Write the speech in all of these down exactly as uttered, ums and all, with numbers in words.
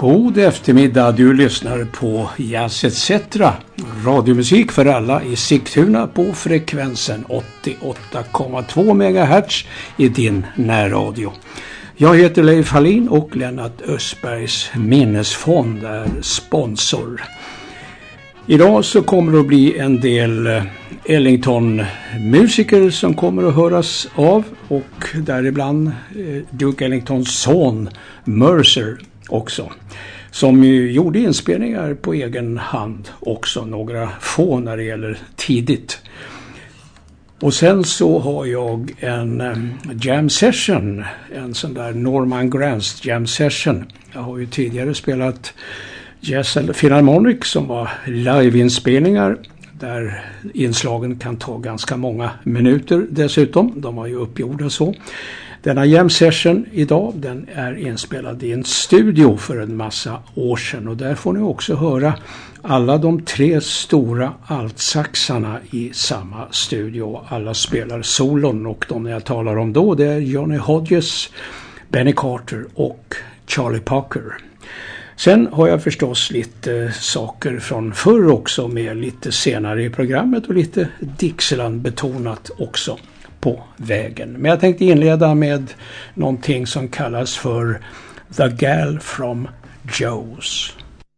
God eftermiddag, du lyssnar på Jazz et cetera. Radiomusik för alla i Sigtuna på frekvensen åttioåtta komma två megahertz i din närradio. Jag heter Leif Hallin och Lennart Östbergs minnesfond är sponsor. Idag så kommer det att bli en del Ellington-musiker som kommer att höras av, och däribland Duke Ellingtons son Mercer också, som ju gjorde inspelningar på egen hand också, några få när det gäller tidigt. Och sen så har jag en jam session, en sån där Norman Granz jam session. Jag har ju tidigare spelat Jazz Philharmonic som var liveinspelningar där inslagen kan ta ganska många minuter dessutom. De var ju uppgjorda så. Denna jam session idag, den är inspelad i en studio för en massa år sedan, och där får ni också höra alla de tre stora altsaxarna i samma studio. Alla spelar solon, och de jag talar om då, det är Johnny Hodges, Benny Carter och Charlie Parker. Sen har jag förstås lite saker från förr också med lite senare i programmet, och lite Dixieland betonat också på vägen. Men jag tänkte inleda med någonting som kallas för The Gal from Joe's.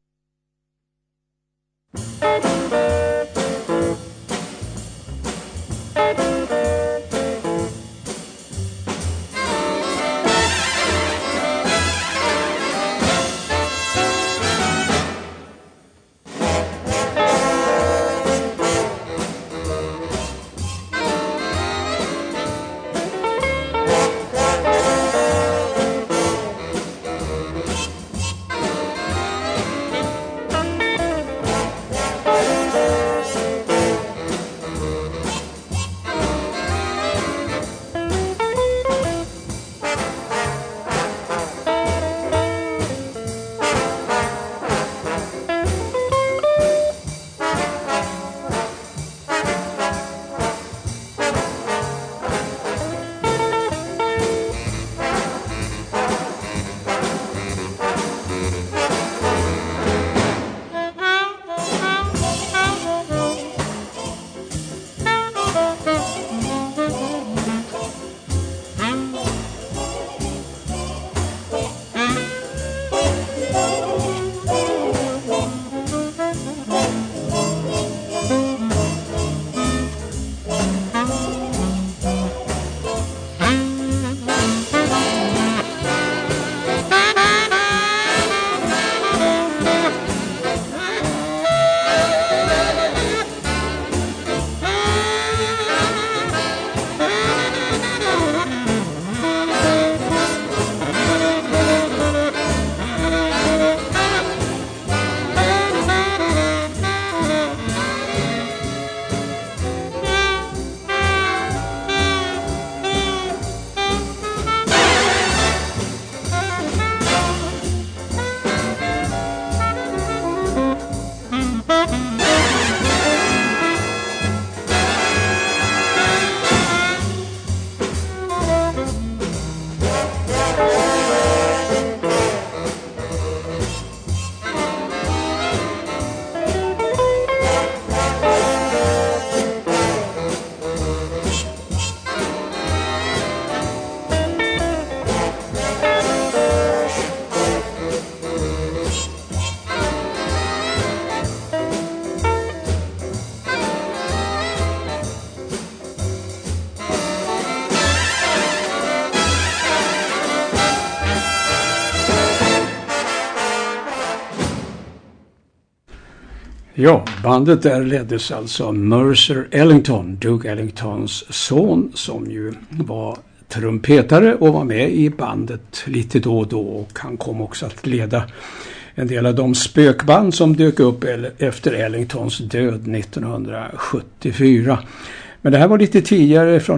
Ja, bandet där leddes alltså Mercer Ellington, Duke Ellingtons son, som ju var trumpetare och var med i bandet lite då och då, och han kom också att leda en del av de spökband som dök upp efter Ellingtons död nittonhundrasjuttiofyra. Men det här var lite tidigare, från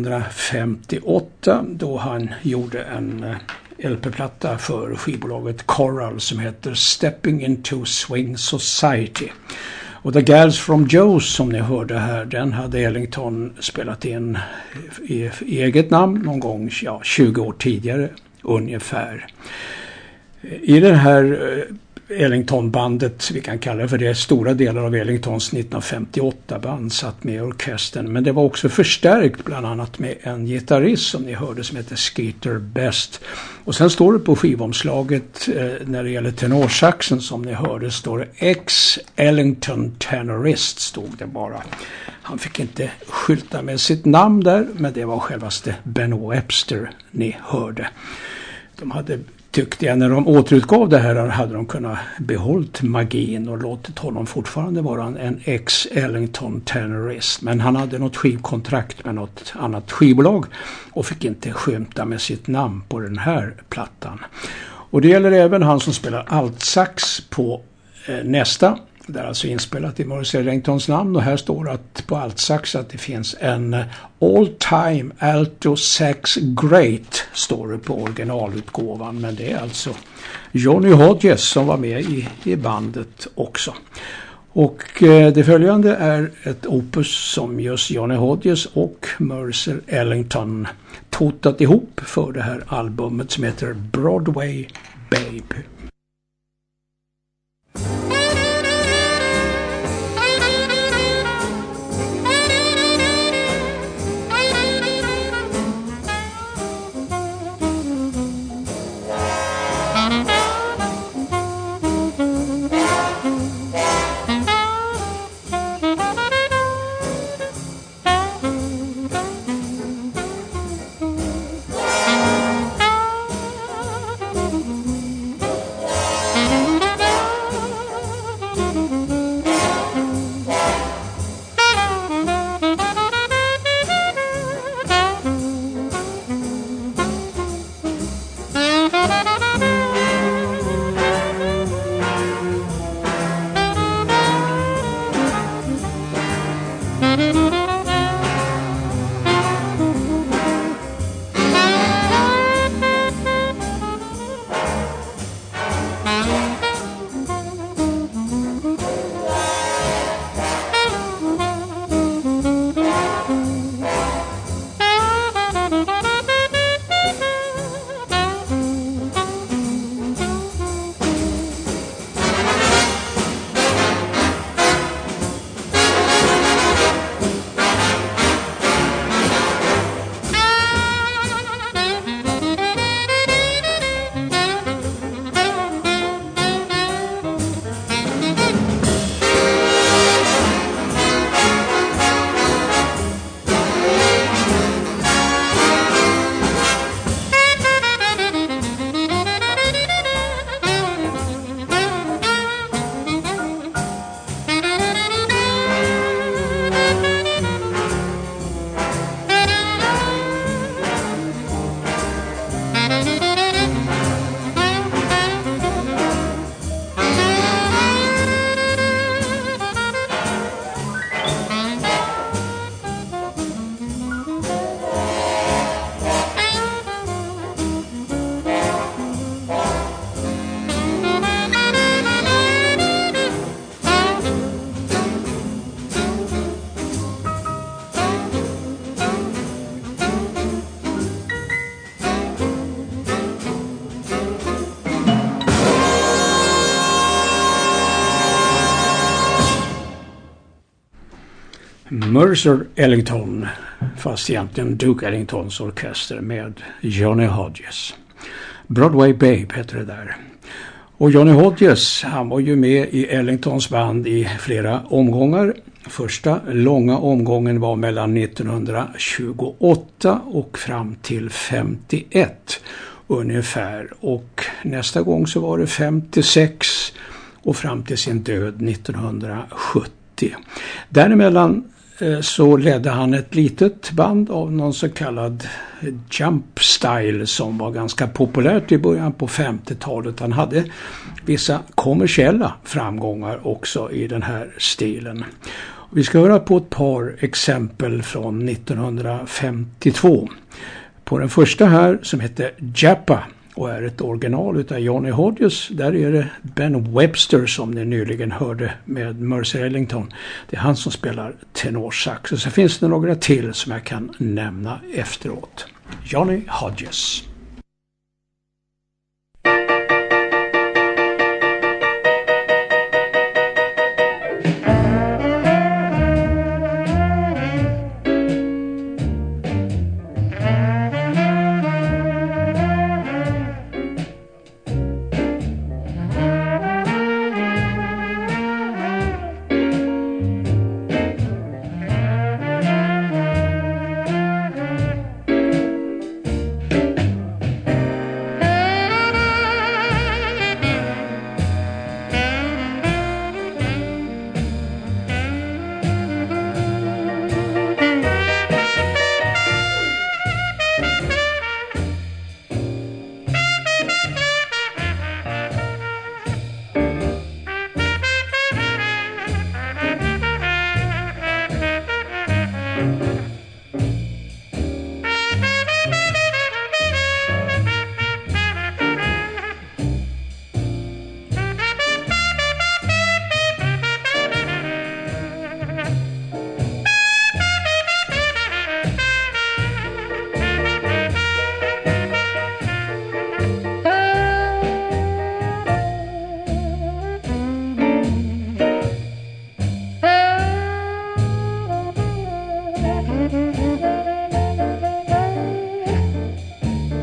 nittonhundrafemtioåtta, då han gjorde en L P-platta för skivbolaget Coral som heter Stepping into Swing Society. Och The Gals from Joe's som ni hörde här, den hade Ellington spelat in i eget namn någon gång, ja, tjugo år tidigare ungefär. I det här Ellington-bandet, vi kan kalla det för det, stora delar av Ellingtons nittonhundrafemtioåtta-band satt med i orkestern. Men det var också förstärkt bland annat med en gitarrist som ni hörde som heter Skeeter Best. Och sen står det på skivomslaget eh, när det gäller tenorsaxen som ni hörde står det X Ellington Tenorist stod det bara. Han fick inte skylta med sitt namn där, men det var självaste Ben Webster ni hörde. De hade tyckte jag när de återutgav det här hade de kunnat behållit magin och låtit honom fortfarande vara en ex Ellington tenorist. Men han hade något skivkontrakt med något annat skivbolag och fick inte skymta med sitt namn på den här plattan. Och det gäller även han som spelar altsax på eh, nästa. Det är alltså inspelat i Mercer Ellingtons namn och här står att på altsax att det finns en all time alto sax great står det på originalutgåvan, men det är alltså Johnny Hodges som var med i, i bandet också. Och eh, det följande är ett opus som just Johnny Hodges och Mercer Ellington totat ihop för det här albumet som heter Broadway Babe. Mercer Ellington, fast egentligen Duke Ellingtons orkester med Johnny Hodges. Broadway Babe heter det där. Och Johnny Hodges, han var ju med i Ellingtons band i flera omgångar. Första långa omgången var mellan nittonhundratjugoåtta och fram till femtioett ungefär. Och nästa gång så var det femtiosex och fram till sin död nittonhundrasjuttio. Däremellan så ledde han ett litet band av någon så kallad jump style som var ganska populärt i början på femtiotalet. Han hade vissa kommersiella framgångar också i den här stilen. Vi ska höra på ett par exempel från nittonhundrafemtiotvå. På den första här som heter Jappa och är ett original utav Johnny Hodges. Där är det Ben Webster som ni nyligen hörde med Mercer Ellington. Det är han som spelar tenorsax. Och så finns det några till som jag kan nämna efteråt. Johnny Hodges.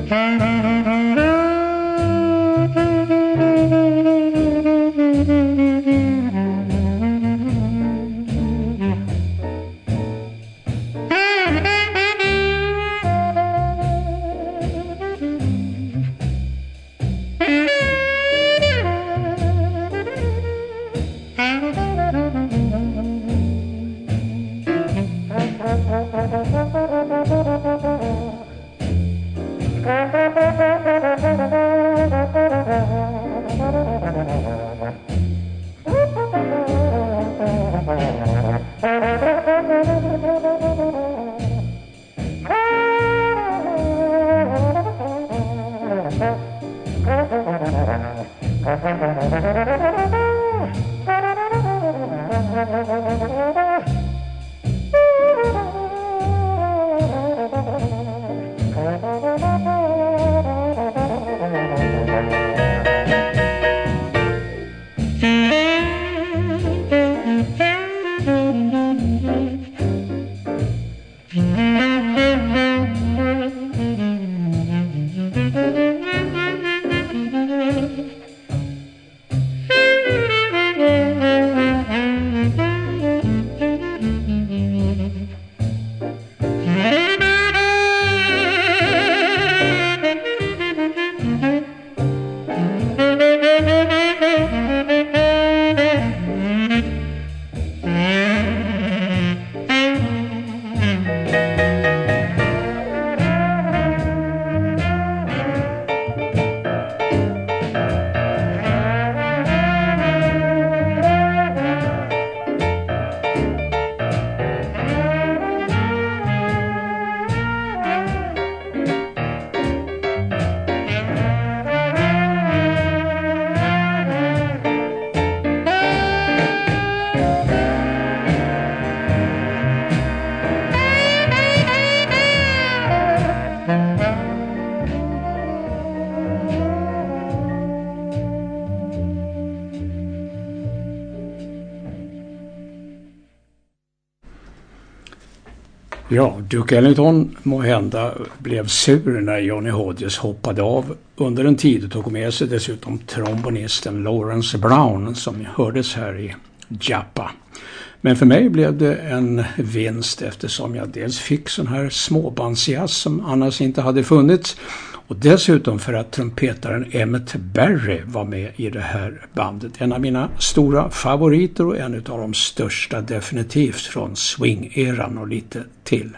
Ja, Duke Ellington må hända blev sur när Johnny Hodges hoppade av under en tid och tog med sig dessutom trombonisten Lawrence Brown som hördes här i Jappa. Men för mig blev det en vinst eftersom jag dels fick sån här småbandsjazz som annars inte hade funnits och dessutom för att trumpetaren Emmett Berry var med i det här bandet. En av mina stora favoriter och en av de största definitivt från swing-eran och lite till.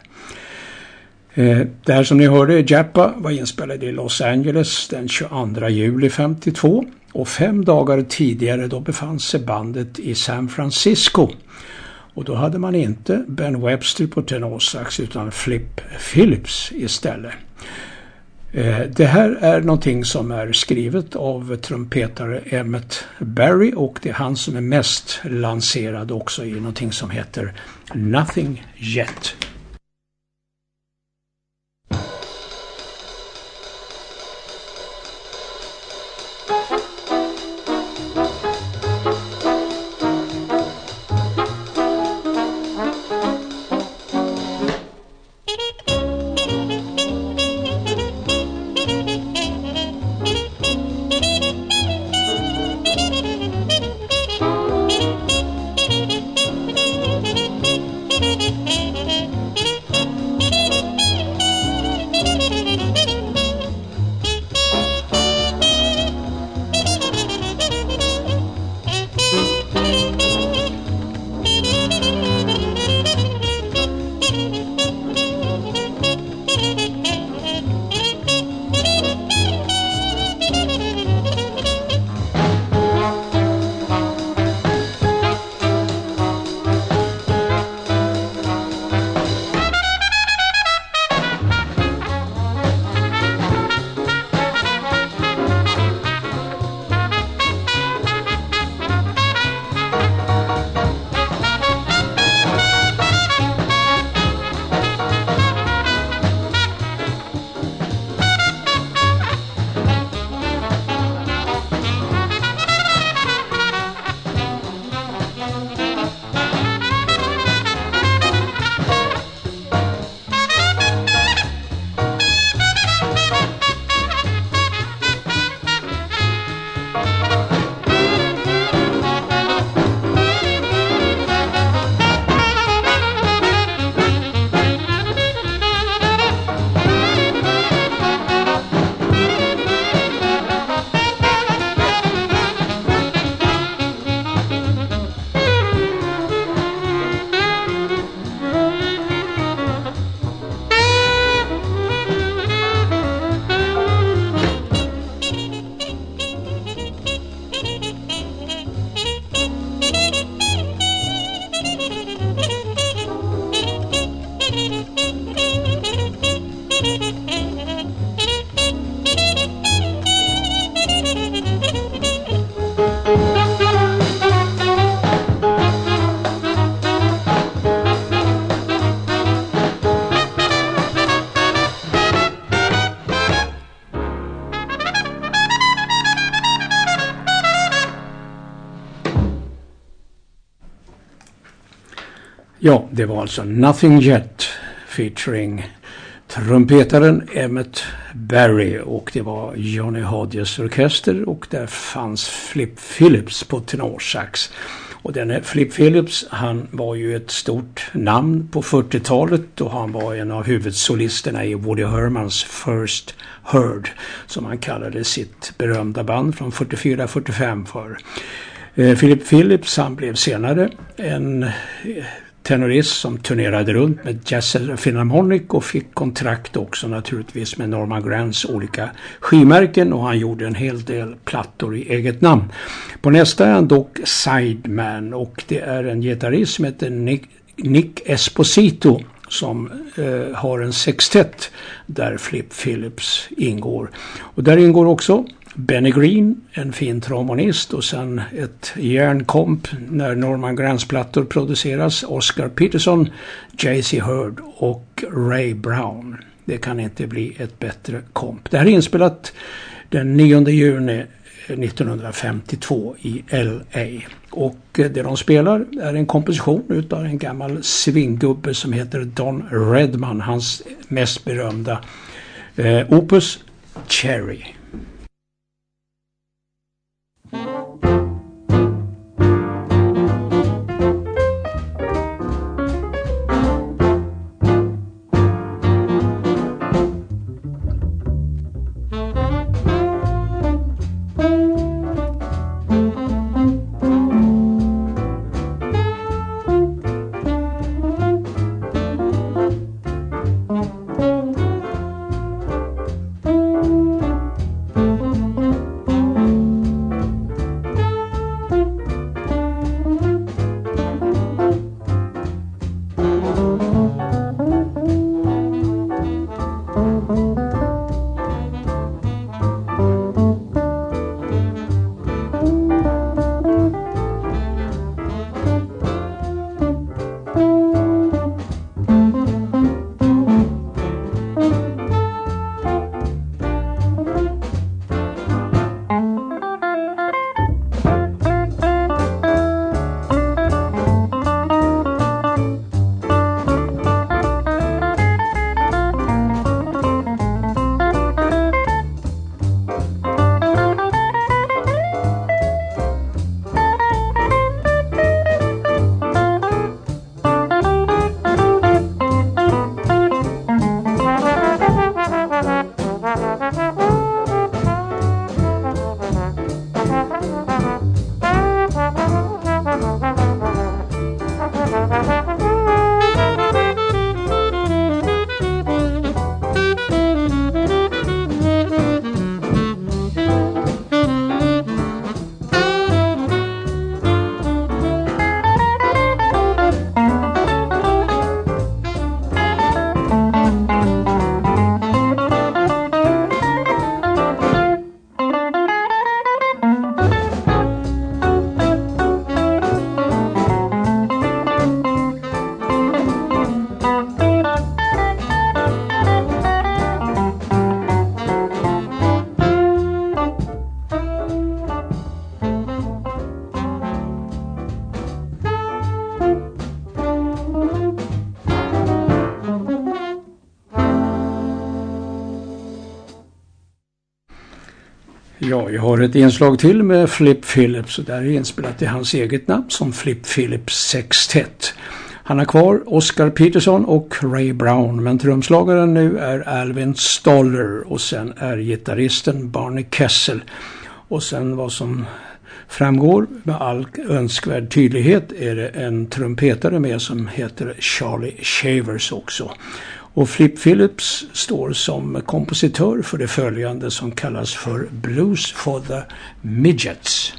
Eh, det här som ni hörde, Jappa, var inspelad i Los Angeles den tjugoandra juli femtiotvå och fem dagar tidigare då befann sig bandet i San Francisco. Och då hade man inte Ben Webster på tenorsax utan Flip Phillips istället. Det här är någonting som är skrivet av trumpetare Emmett Berry och det är han som är mest lanserad också i någonting som heter Nothing Yet. Ja, det var alltså Nothing Yet featuring trumpetaren Emmett Barry och det var Johnny Hodges orkester och där fanns Flip Phillips på tenorsax. Och denne Flip Phillips, han var ju ett stort namn på fyrtiotalet och han var en av huvudsolisterna i Woody Hermans First Heard som han kallade sitt berömda band från fyrtiofyra fyrtiofem för. Eh, Philip Phillips, han blev senare en tenorist som turnerade runt med Jazz Philharmonic och fick kontrakt också naturligtvis med Norman Granz olika skivmärken och han gjorde en hel del plattor i eget namn. På nästa är han dock sideman och det är en gitarrist som heter Nick, Nick Esposito som eh, har en sextett där Flip Phillips ingår. Och där ingår också Benny Green, en fin trombonist och sen ett järnkomp när Norman Granz plattor produceras, Oscar Peterson, J C Hurd och Ray Brown. Det kan inte bli ett bättre komp. Det här är inspelat den nionde juni nittonhundrafemtiotvå i L A. Och det de spelar är en komposition utav en gammal svinggubbe som heter Don Redman, hans mest berömda eh, opus Cherry. Ja, jag har ett inslag till med Flip Phillips och där är inspelat i hans eget namn som Flip Phillips Sextet. Han har kvar Oscar Peterson och Ray Brown, men trumslagaren nu är Alvin Stoller och sen är gitarristen Barney Kessel. Och sen vad som framgår med all önskvärd tydlighet är det en trumpetare med som heter Charlie Shavers också. Och Flip Phillips står som kompositör för det följande som kallas för Blues for the Midgets.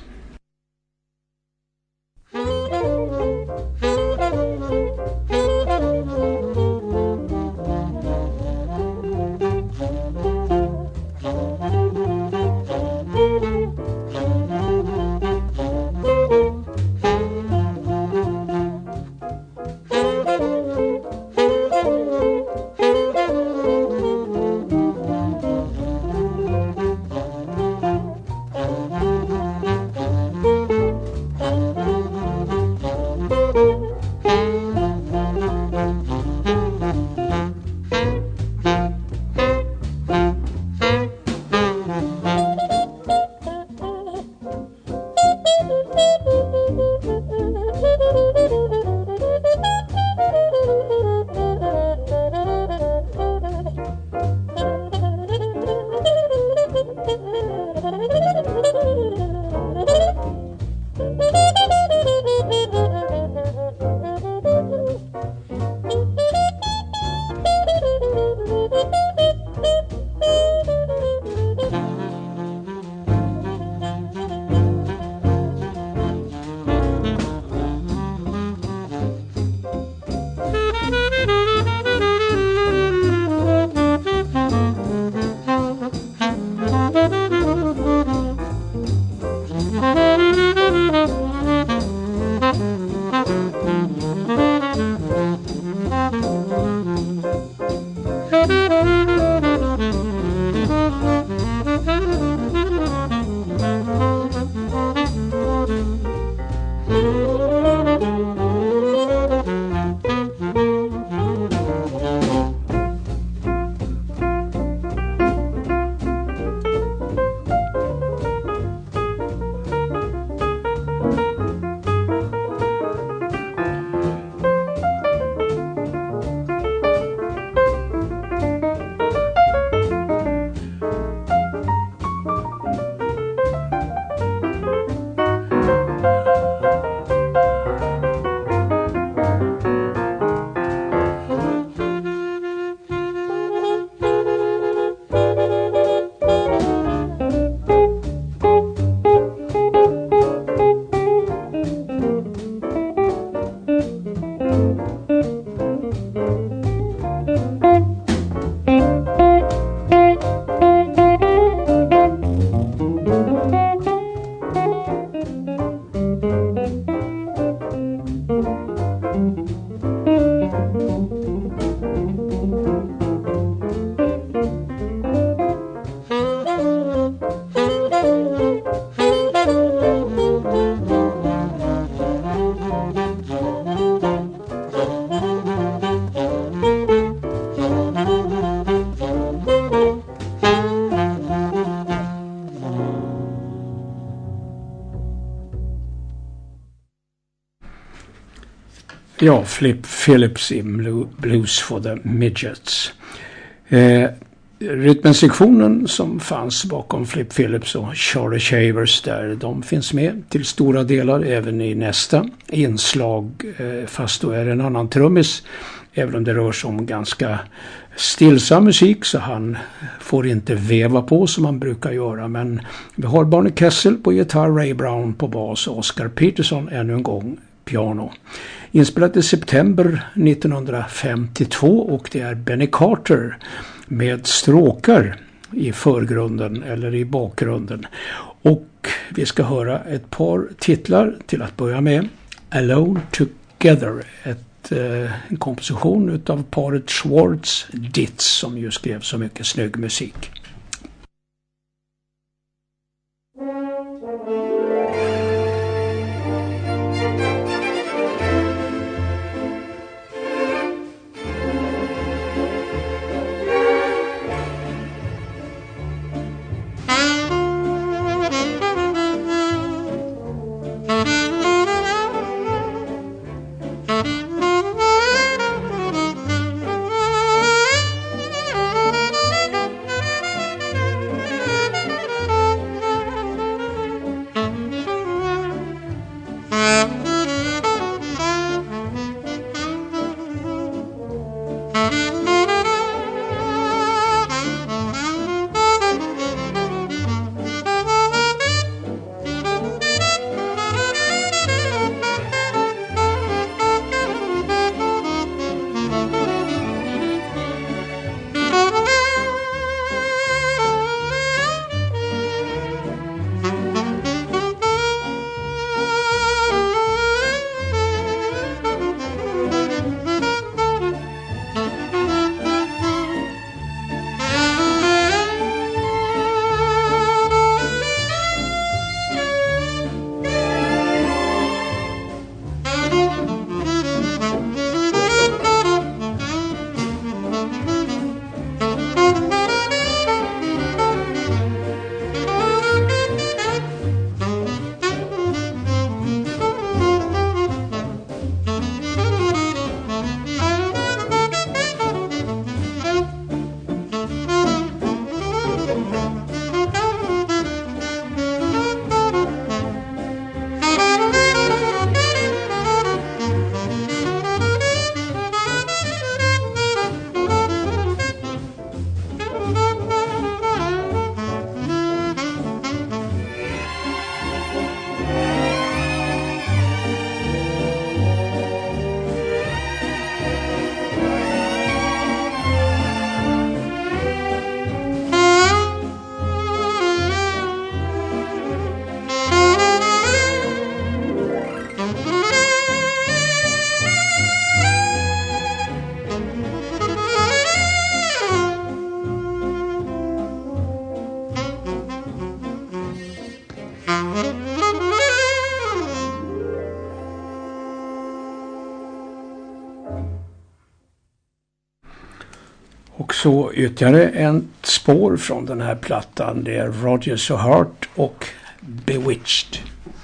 Ja, Flip Phillips i Blues for the Midgets. Eh, rytmensektionen som fanns bakom Flip Phillips och Charlie Shavers där, de finns med till stora delar även i nästa inslag, eh, fast då är det en annan trummis. Även om det rör sig om ganska stillsam musik så han får inte veva på som han brukar göra. Men vi har Barney Kessel på gitarr, Ray Brown på bas och Oscar Peterson ännu en gång piano. Inspelat i september nittonhundrafemtiotvå och det är Benny Carter med stråkar i förgrunden eller i bakgrunden. Och vi ska höra ett par titlar till att börja med. Alone Together, ett, eh, en komposition utav paret Schwartz Ditz som ju skrev så mycket snygg musik. så ytterligare en spår från den här plattan. Det är Rodgers och Hart och Bewitched.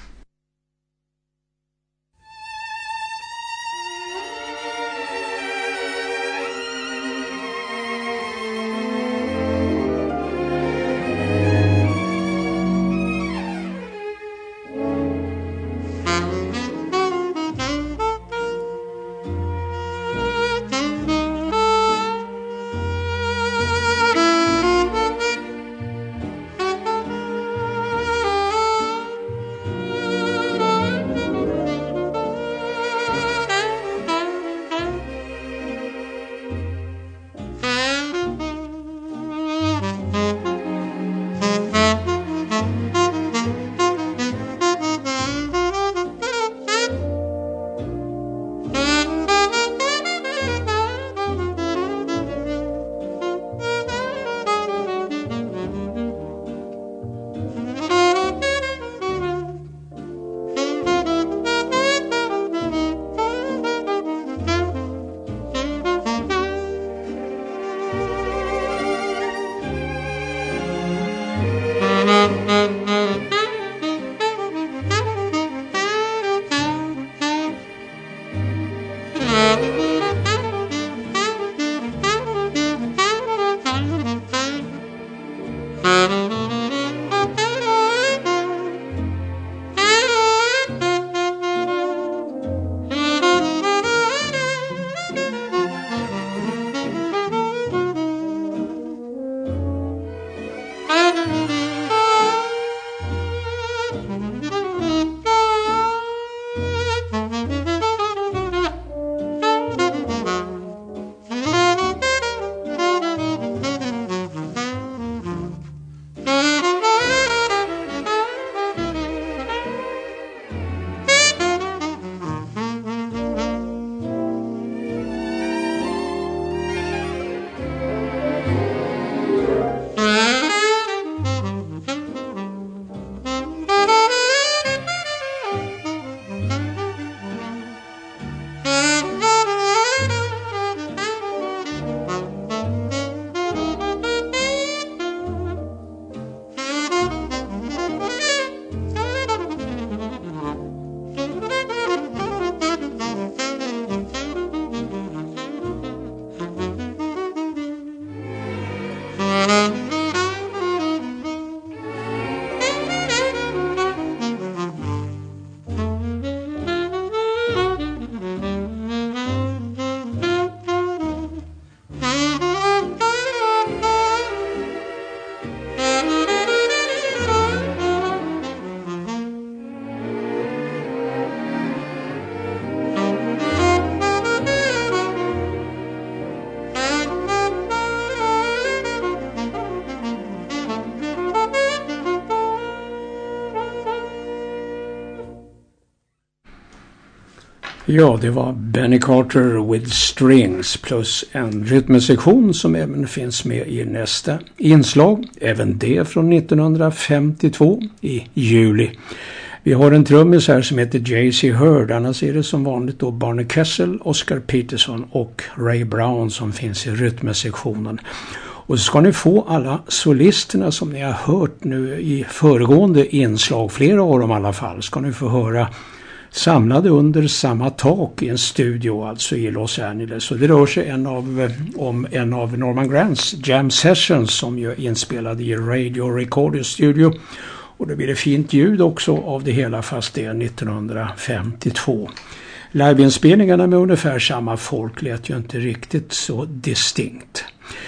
Ja, det var Benny Carter with Strings plus en rytmsektion som även finns med i nästa inslag. Även det från nittonhundrafemtiotvå i juli. Vi har en trummis här som heter J C Hurd. Annars är det som vanligt då Barney Kessel, Oscar Peterson och Ray Brown som finns i rytmsektionen. Och så ska ni få alla solisterna som ni har hört nu i föregående inslag, flera av dem i alla fall, ska ni få höra samlade under samma tak i en studio alltså i Los Angeles. Och det rör sig en av, om en av Norman Granz Jam Sessions som ju är inspelad i Radio Recording Studio. Och då blir det fint ljud också av det hela fast det är nittonhundrafemtiotvå. Liveinspelningarna med ungefär samma folk lät ju inte riktigt så distinkt.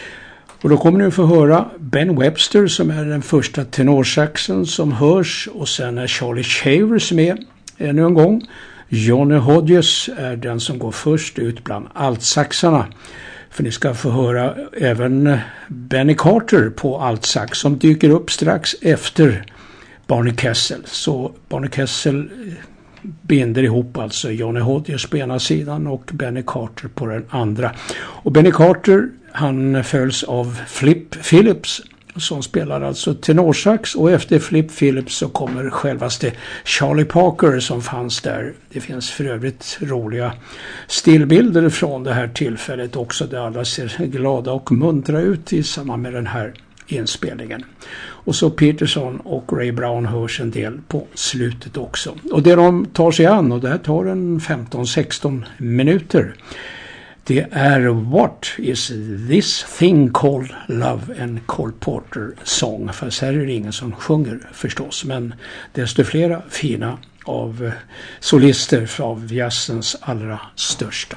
Och då kommer ni att få höra Ben Webster som är den första tenorsaxen som hörs och sen är Charlie Shavers med ännu en gång. Johnny Hodges är den som går först ut bland altsaxarna. För ni ska få höra även Benny Carter på altsax som dyker upp strax efter Barney Kessel. Så Barney Kessel binder ihop alltså Johnny Hodges på ena sidan och Benny Carter på den andra. Och Benny Carter han följs av Flip Phillips som spelar alltså tenorsax, och efter Flip Phillips så kommer självaste Charlie Parker som fanns där. Det finns för övrigt roliga stillbilder från det här tillfället också, där alla ser glada och muntra ut i samband med den här inspelningen. Och så Peterson och Ray Brown hörs en del på slutet också. Och det de tar sig an, och det här tar en femton sexton minuter, det är What is this thing called love, en Cole Porter sång. Fast här är det ingen som sjunger förstås, men desto flera fina av solister av jazzens allra största.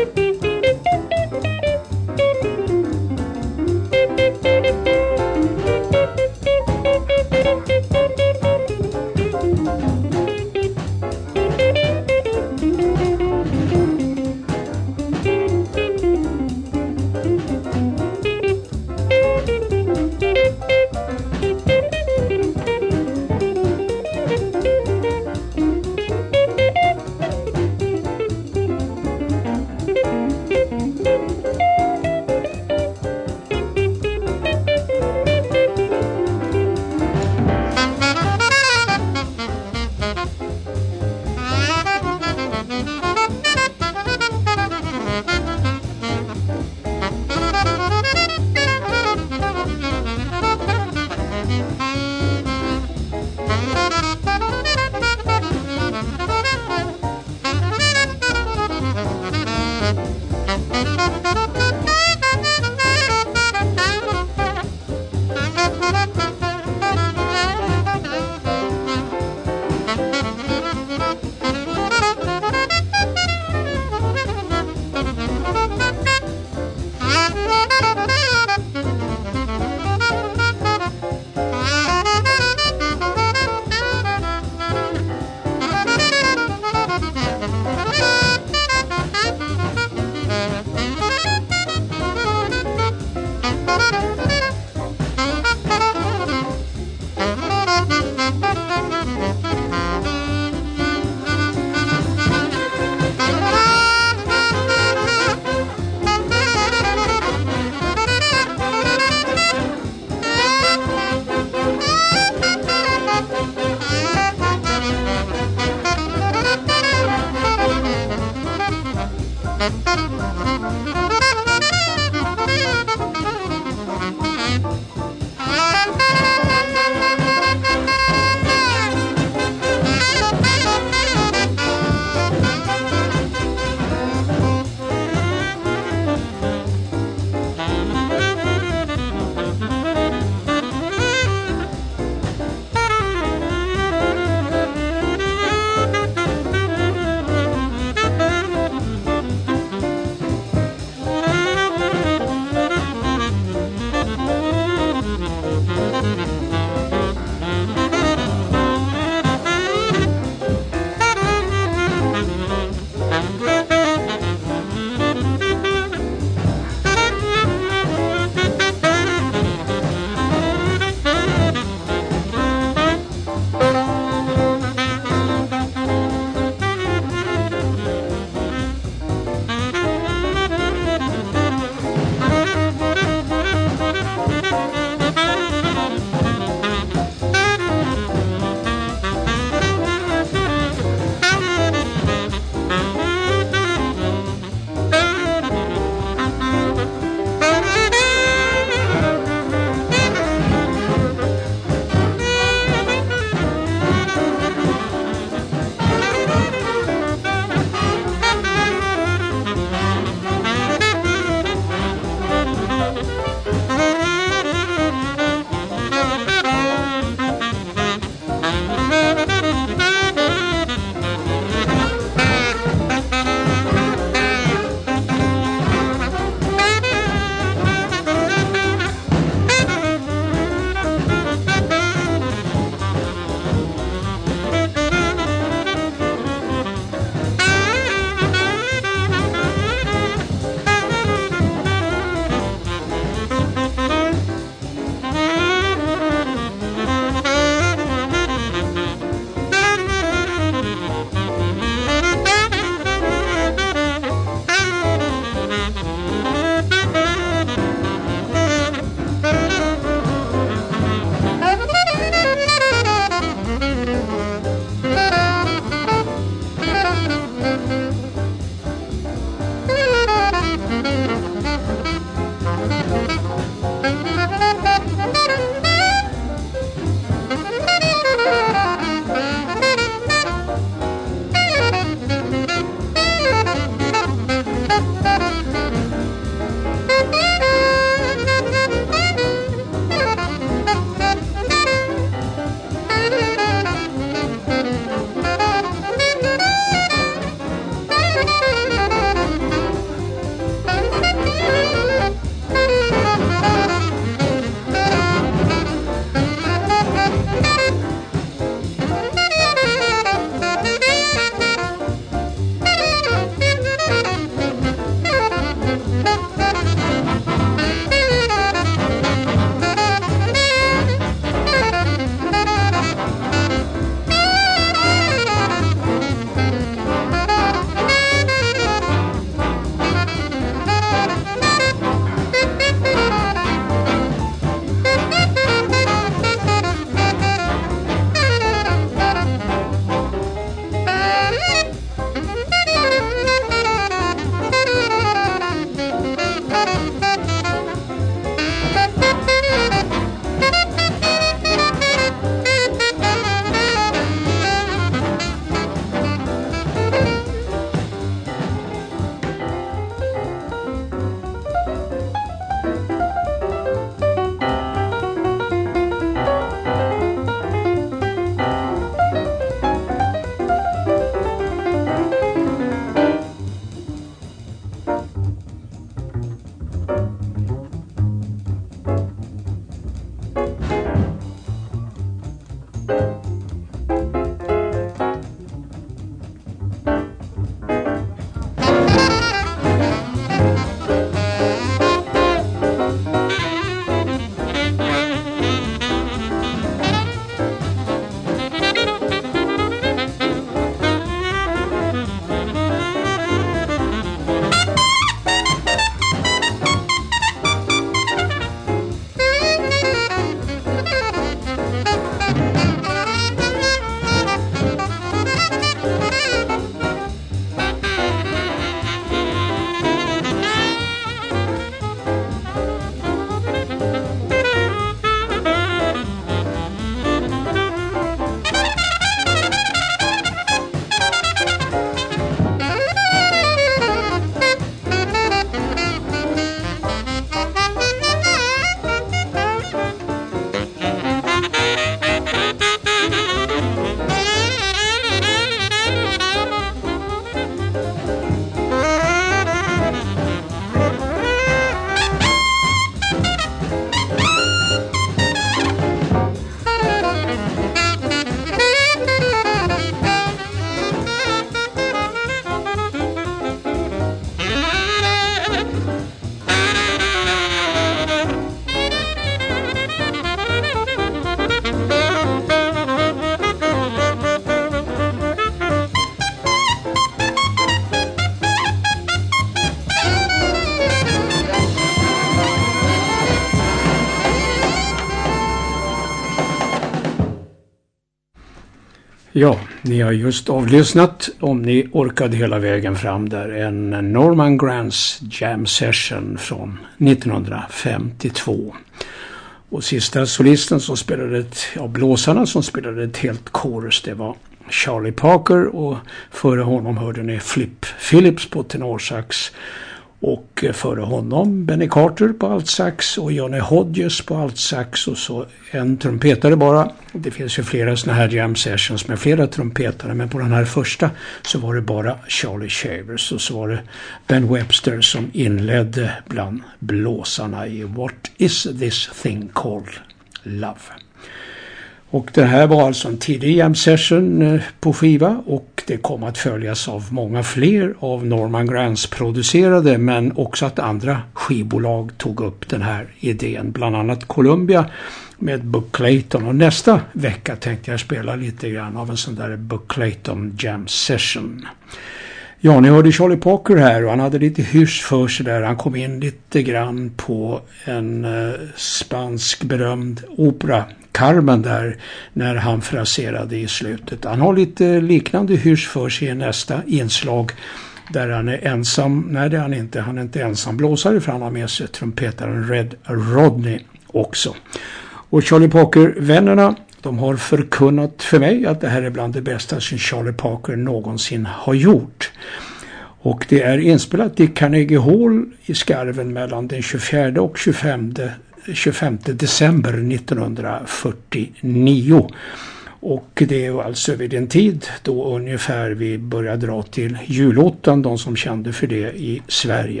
Ja, ni har just avlyssnat, om ni orkade hela vägen fram där, en Norman Granz Jam Session från nittonhundrafemtiotvå. Och sista solisten som spelade ett, ja, blåsarna som spelade ett helt chorus, det var Charlie Parker, och före honom hörde ni Flip Phillips på tenorsax. Och före honom Benny Carter på altsax och Johnny Hodges på altsax, och så en trumpetare bara. Det finns ju flera sådana här jam sessions med flera trumpetare, men på den här första så var det bara Charlie Shavers, och så var det Ben Webster som inledde bland blåsarna i What is this thing called love? Och det här var alltså en tidig jam session på skiva, och det kom att följas av många fler av Norman Granz producerade, men också att andra skivbolag tog upp den här idén, bland annat Columbia med Buck Clayton, och nästa vecka tänkte jag spela lite grann av en sån där Buck Clayton jam session. Ja, ni hörde Charlie Parker här, och han hade lite hysch för sig där. Han kom in lite grann på en eh, spansk berömd opera, Carmen, där när han fraserade i slutet. Han har lite liknande hysch för sig i nästa inslag där han är ensam. Nej, det är han inte. Han är inte ensam blåsare, för han har med sig trumpetaren Red Rodney också. Och Charlie Parker-vännerna, de har förkunnat för mig att det här är bland det bästa som Charlie Parker någonsin har gjort. Och det är inspelat i Carnegie Hall i Skarven mellan den tjugofjärde och tjugofemte december nittonhundrafyrtionio. Och det är alltså vid en tid då ungefär vi börjar dra till julottan, de som kände för det i Sverige.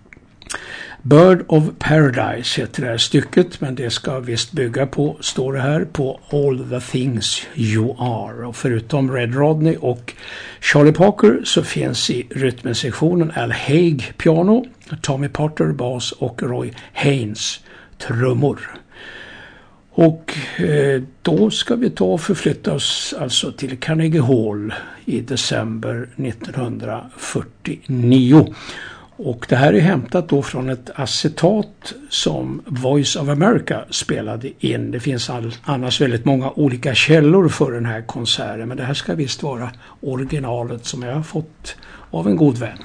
Bird of Paradise heter det här stycket, men det ska visst bygga på, står det här, på All the Things You Are. Och förutom Red Rodney och Charlie Parker så finns i rytmensektionen Al Haig piano, Tommy Potter bas och Roy Haynes trummor. Och eh, då ska vi ta och förflytta oss alltså till Carnegie Hall i december nittonhundrafyrtionio. Och det här är hämtat då från ett acetat som Voice of America spelade in. Det finns all, annars väldigt många olika källor för den här konserten, men det här ska visst vara originalet som jag har fått av en god vän.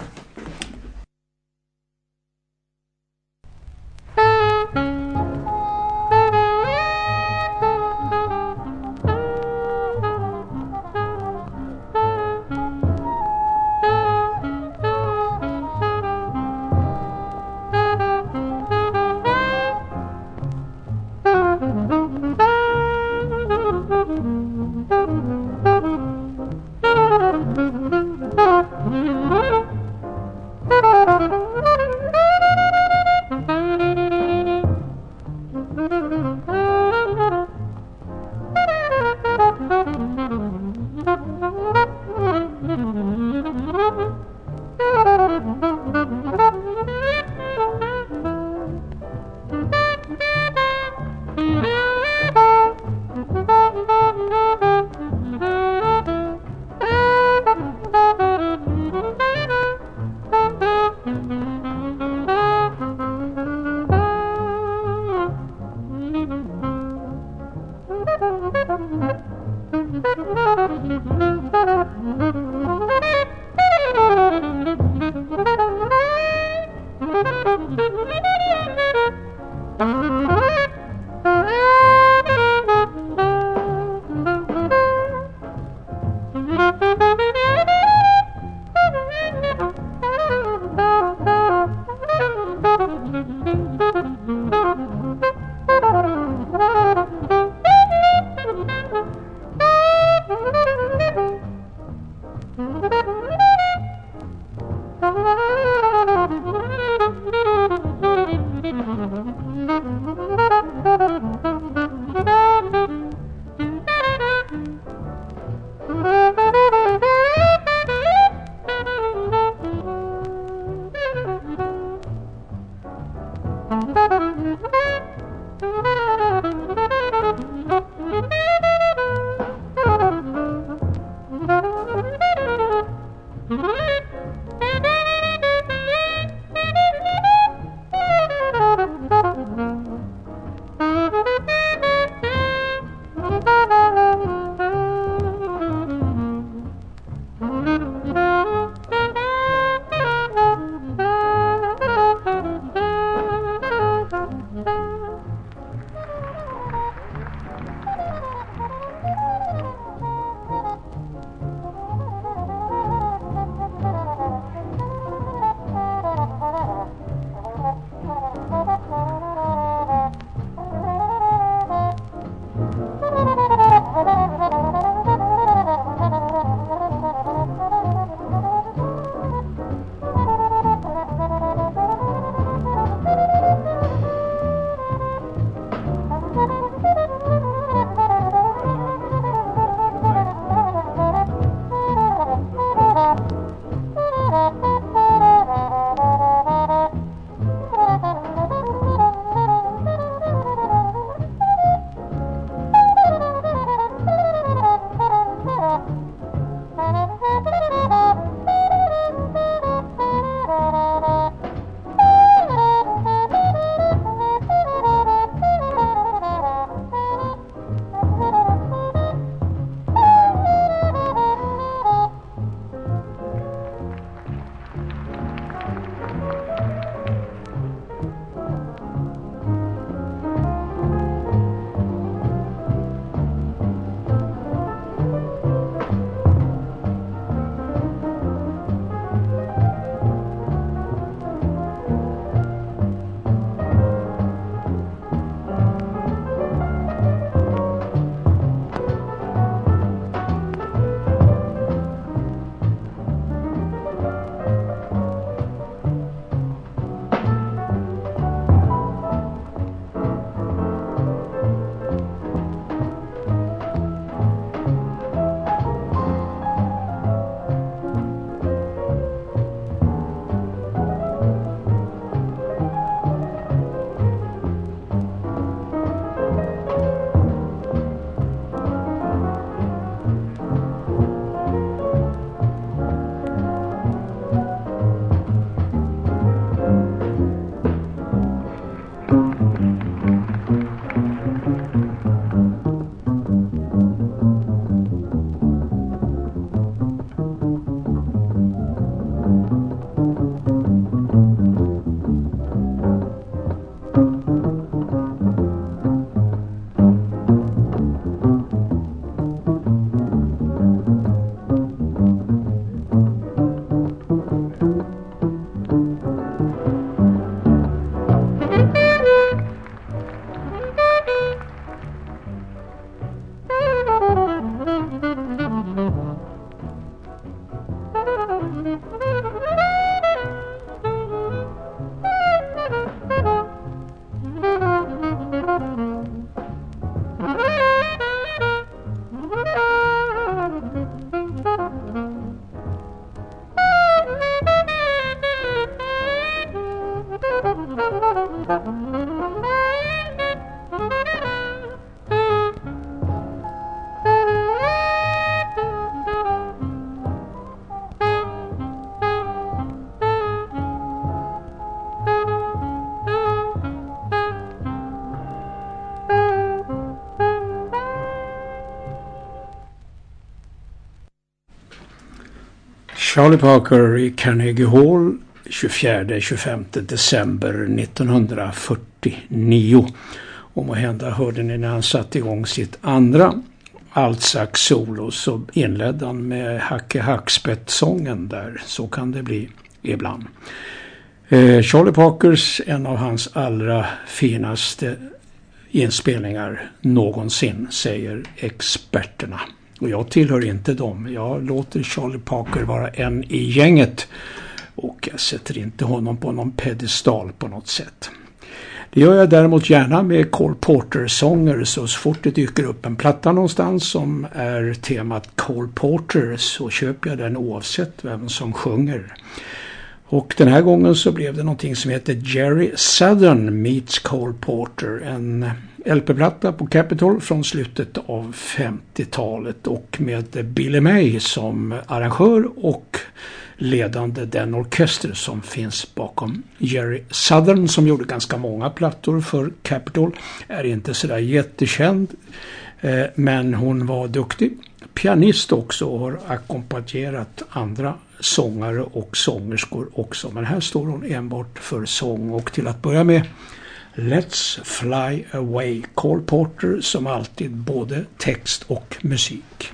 Charlie Parker i Carnegie Hall tjugofjärde till tjugofemte december nittonhundrafyrtionio. Och måhända hörde ni när han satte igång sitt andra altsax solo, så inledde han med Hacke Hackspett-sången där. Så kan det bli ibland. Eh, Charlie Parkers, en av hans allra finaste inspelningar någonsin, säger experterna. Och jag tillhör inte dem. Jag låter Charlie Parker vara en i gänget. Och jag sätter inte honom på någon pedestal på något sätt. Det gör jag däremot gärna med Cole Porter-sånger. Så fort det dyker upp en platta någonstans som är temat Cole Porter, så köper jag den oavsett vem som sjunger. Och den här gången så blev det någonting som heter Jerry Southern meets Cole Porter. En L P-platta på Capitol från slutet av femtiotalet och med Billy May som arrangör och ledande den orkester som finns bakom. Jerry Southern, som gjorde ganska många plattor för Capitol, är inte sådär jättekänd, eh, men hon var duktig. Pianist också och har ackompanjerat andra sångare och sångerskor också. Men här står hon enbart för sång, och till att börja med Let's Fly Away, Cole Porter, som alltid både text och musik.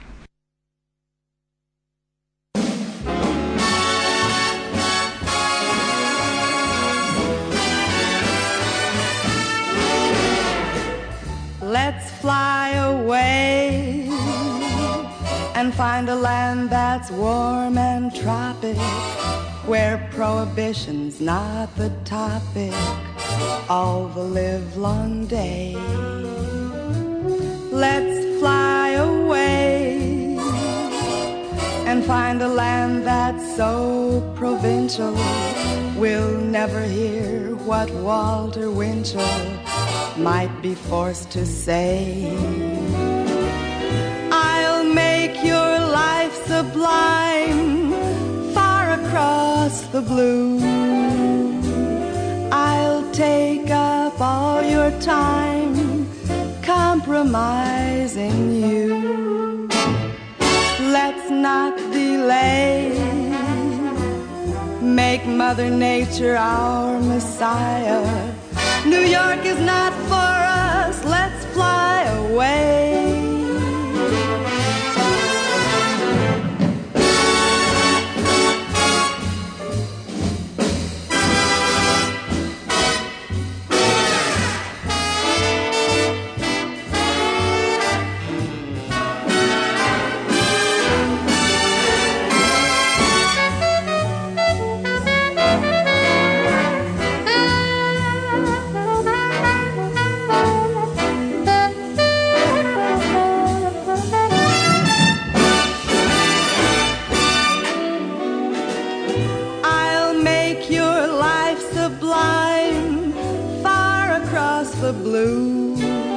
Let's fly away and find a land that's warm and tropic, where prohibition's not the topic all the livelong day. Let's fly away and find a land that's so provincial we'll never hear what Walter Winchell might be forced to say. I'll make your life sublime far across the blue. I'll take up all your time compromising you. Let's not delay. Make Mother Nature our Messiah. New York is not for us, let's fly away. Blue.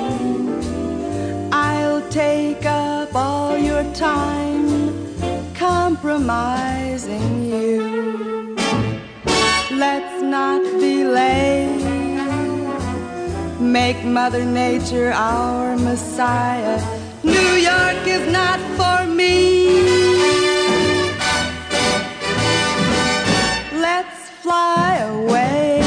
I'll take up all your time compromising you. Let's not delay. Make Mother Nature our Messiah. New York is not for me. Let's fly away.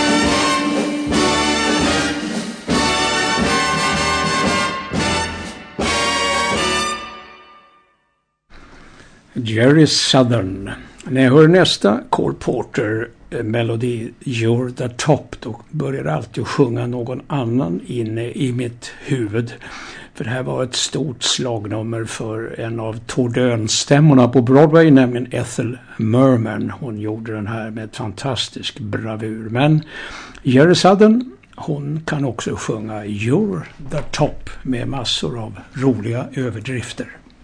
Jerry Southern. När jag hör nästa Cole Porter melodi You're the Top, då börjar jag alltid sjunga någon annan inne i mitt huvud. För det här var ett stort slagnummer för en av Tordön-stämmorna på Broadway, nämligen Ethel Merman. Hon gjorde den här med fantastisk bravur. Men Jerry Southern, hon kan också sjunga You're the Top med massor av roliga överdrifter.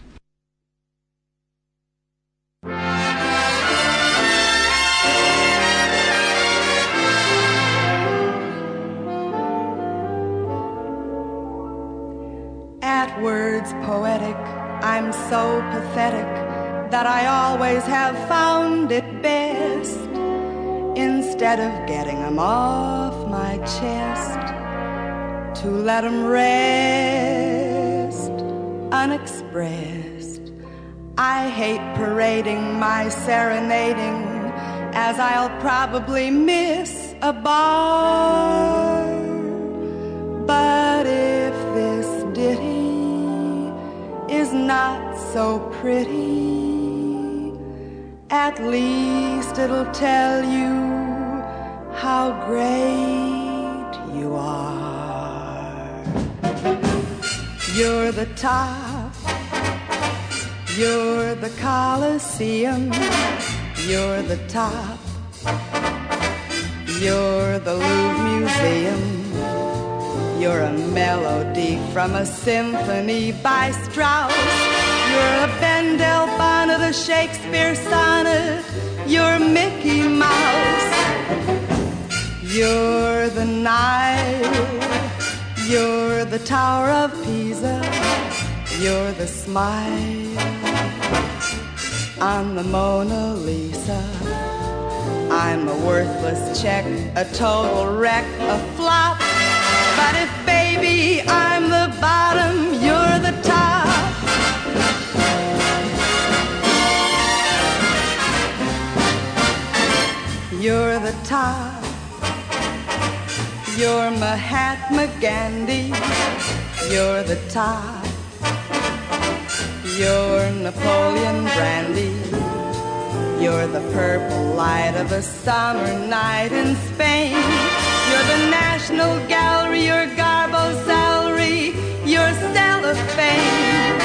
At words poetic, I'm so pathetic that I always have found it best, instead of getting them off my chest, to let them rest unexpressed. I hate parading my serenading, as I'll probably miss a bar. But if this ditty is not so pretty, at least it'll tell you how great you are. You're the top, you're the Colosseum, you're the top, you're the Louvre Museum, you're a melody from a symphony by Strauss, you're a Bendel bonnet, a Shakespeare sonnet, you're Mickey Mouse, you're the Nile, you're the Tower of Pisa, you're the smile on the Mona Lisa. I'm a worthless check, a total wreck, a flop. But if, baby, I'm the bottom, you're the top. You're the top. You're Mahatma Gandhi, you're the top. You're Napoleon Brandy, you're the purple light of a summer night in Spain. You're the National Gallery, you're Garbo Salary, you're cellophane.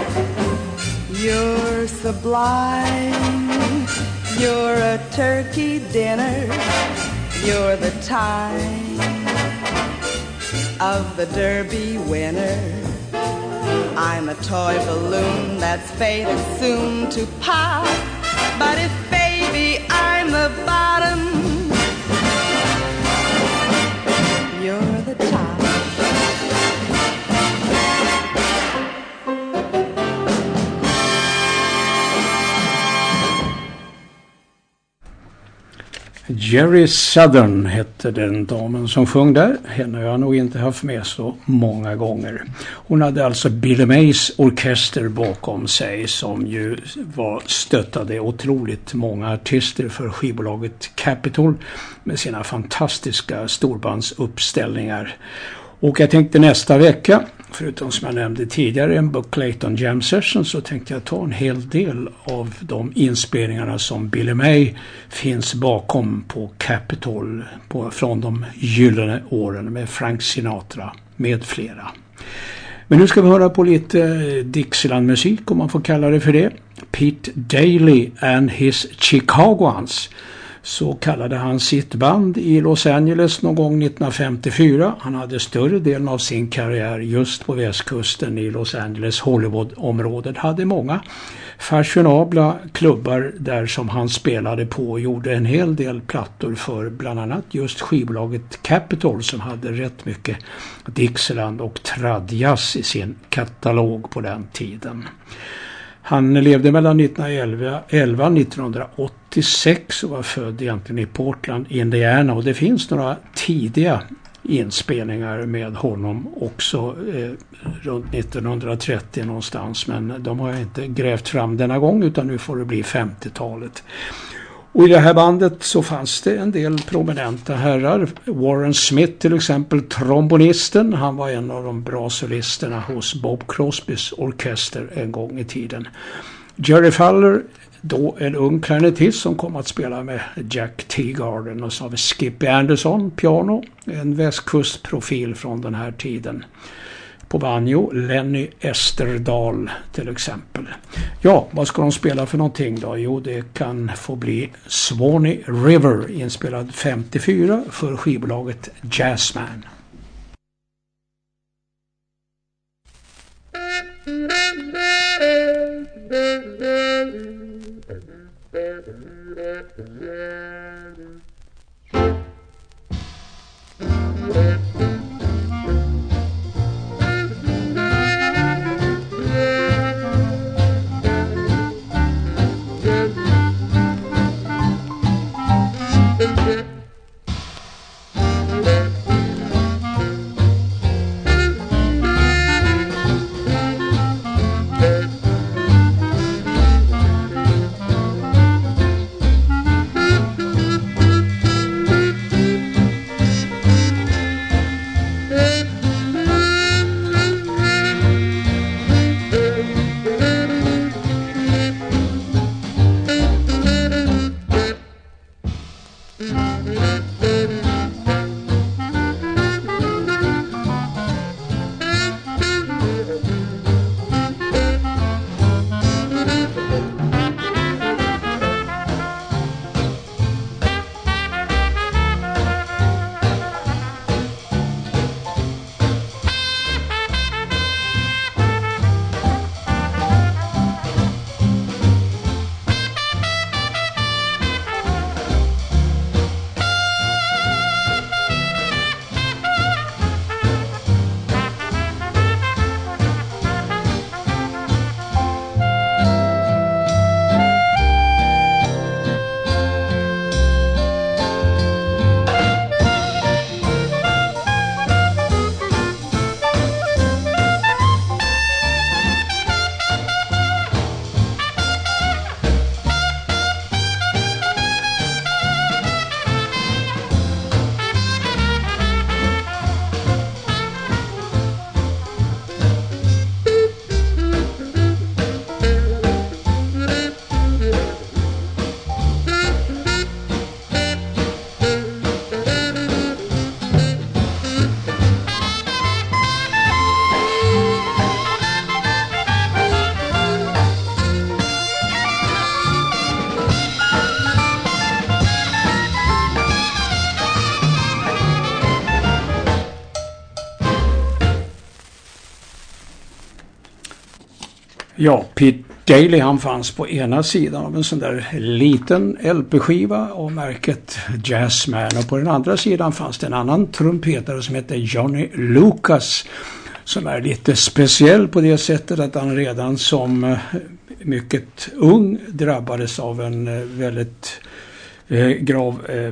You're sublime, you're a turkey dinner, you're the time of the Derby winner. I'm a toy balloon that's fated soon to pop. But if, baby, I'm the bottom, you're the top. Jerry Southern hette den damen som sjöng där. Henne har jag nog inte haft med så många gånger. Hon hade alltså Billy Mays orkester bakom sig, som ju var stöttade otroligt många artister för skivbolaget Capitol med sina fantastiska storbandsuppställningar. Och jag tänkte nästa vecka, förutom som jag nämnde tidigare, en Buck Clayton Jam Session, så tänkte jag ta en hel del av de inspelningarna som Billy May finns bakom på Capitol på, från de gyllene åren med Frank Sinatra med flera. Men nu ska vi höra på lite Dixieland-musik, om man får kalla det för det. Pete Daly and his Chicagoans. Så kallade han sitt band i Los Angeles någon gång nittonhundrafemtiofyra. Han hade större delen av sin karriär just på västkusten i Los Angeles, Hollywood-området. Hade många fashionabla klubbar där som han spelade på och gjorde en hel del plattor för bland annat just skivbolaget Capitol, som hade rätt mycket Dixieland och tradjazz i sin katalog på den tiden. Han levde mellan nittonhundraelva och nittonhundraåttiosex och var född egentligen i Portland, Indiana, och det finns några tidiga inspelningar med honom också eh, runt nittonhundratrettio någonstans, men de har jag inte grävt fram denna gång, utan nu får det bli femtiotalet. Och i det här bandet så fanns det en del prominenta herrar. Warren Smith till exempel, trombonisten. Han var en av de bra solisterna hos Bob Crosbys orkester en gång i tiden. Jerry Fowler, då en ung klarinettist som kom att spela med Jack Teagarden. Och så har vi Skippy Anderson, piano. En västkustprofil från den här tiden. På banjo, Lenny Esterdal till exempel. Ja, vad ska de spela för någonting då? Jo, det kan få bli Swanee River, inspelad femtiofyra för skivbolaget Jazzman. Ja, Pete Daly, han fanns på ena sidan av en sån där liten L P-skiva av märket Jazzman, och på den andra sidan fanns det en annan trumpetare som heter Johnny Lucas, som är lite speciell på det sättet att han redan som mycket ung drabbades av en väldigt eh, grav eh,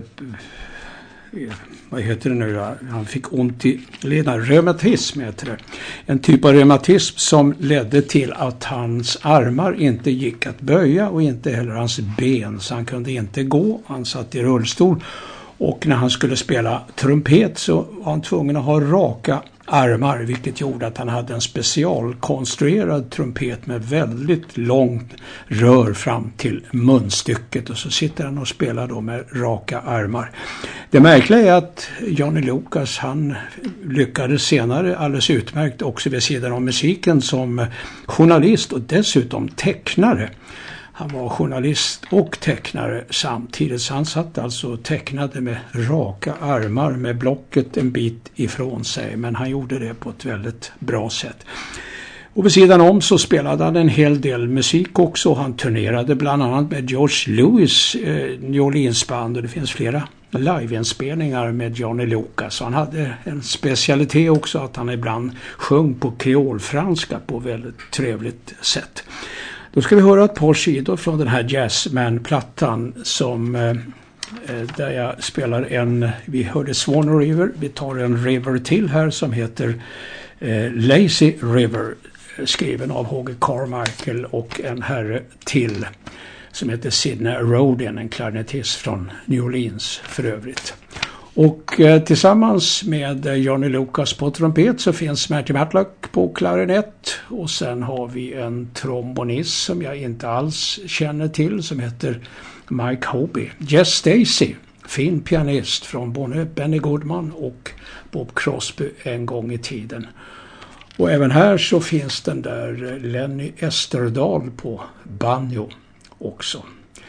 vad heter det nu då? Han fick ont i lederna, reumatism heter det. En typ av reumatism som ledde till att hans armar inte gick att böja och inte heller hans ben, så han kunde inte gå, han satt i rullstol, och när han skulle spela trumpet så var han tvungen att ha raka armar, vilket gjorde att han hade en specialkonstruerad trumpet med väldigt långt rör fram till munstycket, och så sitter han och spelar då med raka armar. Det märkliga är att Johnny Lucas, han lyckades senare alldeles utmärkt också vid sidan av musiken som journalist och dessutom tecknare. Han var journalist och tecknare samtidigt, så han satt alltså och tecknade med raka armar med blocket en bit ifrån sig, men han gjorde det på ett väldigt bra sätt. Och vid sidan om så spelade han en hel del musik också. Han turnerade bland annat med George Lewis eh, New Orleans band, och det finns flera liveinspelningar med Johnny Lucas. Han hade en specialitet också, att han ibland sjöng på kreolfranska på väldigt trevligt sätt. Då ska vi höra ett par sidor från den här Jazzman-plattan som eh, där jag spelar en, vi hörde Swan River, vi tar en river till här som heter eh, Lazy River, skriven av H G Carmichael och en herre till som heter Sidney Rodin, en klarinettist från New Orleans för övrigt. Och eh, tillsammans med eh, Johnny Lucas på trumpet så finns Marty Matlock på klarinett, och sen har vi en trombonist som jag inte alls känner till som heter Mike Hobie. Jess Stacy, fin pianist från både Benny Goodman och Bob Crosby en gång i tiden. Och även här så finns den där Lenny Esterdahl på banjo också.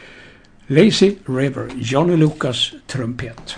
Lazy River, Johnny Lucas trumpet.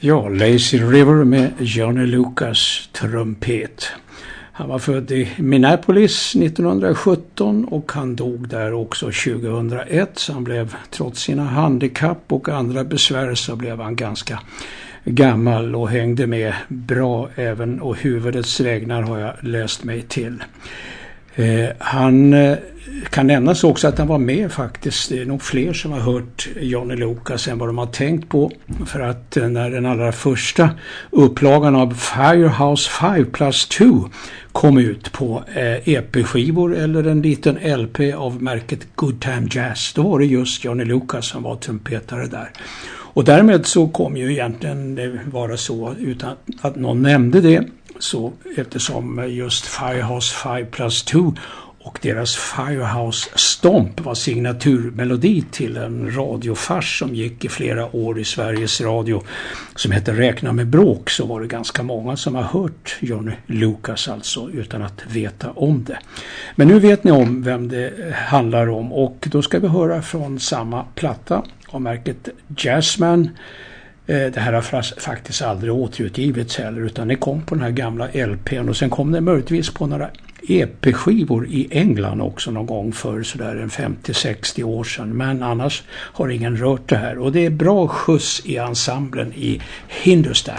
Ja, Lazy River med Johnny Lucas trumpet. Han var född i Minneapolis nittonhundrasjutton och han dog där också tjugohundraett. Så han blev, trots sina handikapp och andra besvär, så blev han ganska gammal och hängde med bra även, och huvudets vägnar har jag läst mig till. Eh, han eh, kan nämnas också att han var med faktiskt. Det är nog fler som har hört Johnny Lucas än vad de har tänkt på. För att eh, när den allra första upplagan av Firehouse five plus two kom ut på eh, E P-skivor eller en liten L P av märket Good Time Jazz, då var det just Johnny Lucas som var trumpetare där. Och därmed så kom ju egentligen det vara så, utan att någon nämnde det, så eftersom just Firehouse five plus two och deras Firehouse Stomp var signaturmelodi till en radiofars som gick i flera år i Sveriges Radio som heter Räkna med bråk, så var det ganska många som har hört Johnny Lucas alltså utan att veta om det. Men nu vet ni om vem det handlar om, och då ska vi höra från samma platta av märket Jazzman. Det här har faktiskt aldrig återutgivits heller, utan det kom på den här gamla L P:n och sen kom det möjligtvis på några E P-skivor i England också någon gång för sådär en femtio sextio år sedan. Men annars har ingen rört det här, och det är bra skjuts i ensemblen i Hindustan.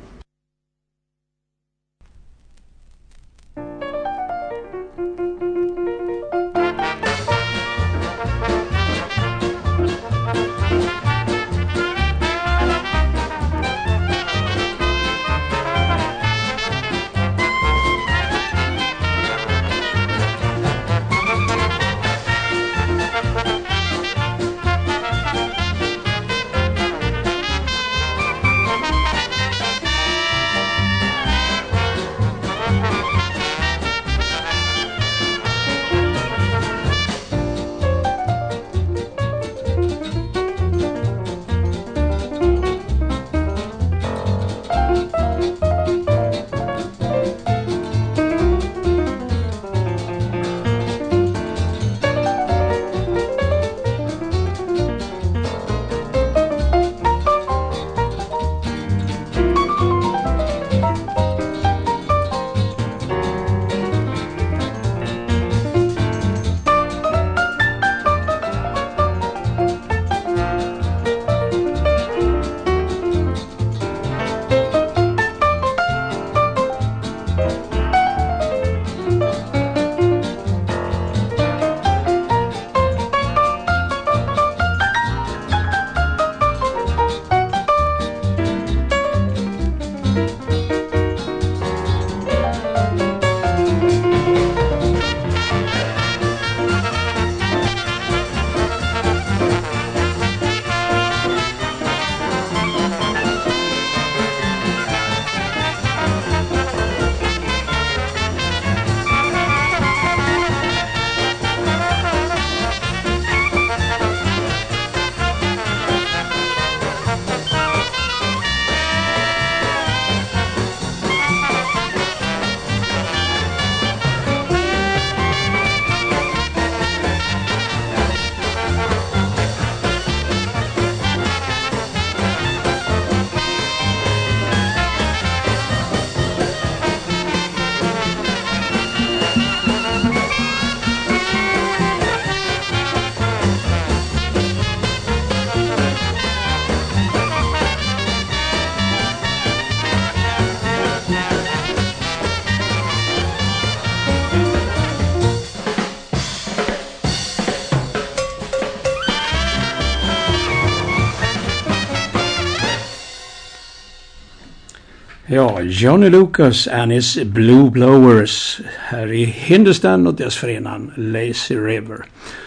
Ja, Johnny Lucas and his Blue Blowers här i Hindustan och dessförinnan Lazy River.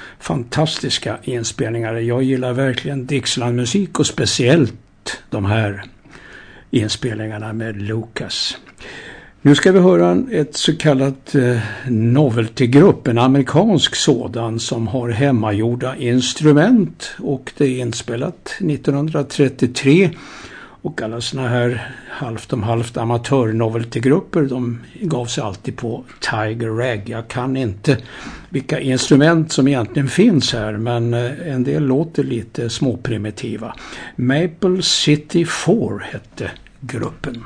Fantastiska inspelningar. Jag gillar verkligen Dixieland-musik och speciellt de här inspelningarna med Lucas. Nu ska vi höra ett så kallat eh, novelty-grupp, en amerikansk sådan som har hemmagjorda instrument, och det är inspelat nittonhundratrettiotre. Och alla såna här halvt om halvt amatör-novelty-grupper, de gav sig alltid på Tiger Rag. Jag kan inte vilka instrument som egentligen finns här, men en del låter lite småprimitiva. Maple City Four hette gruppen.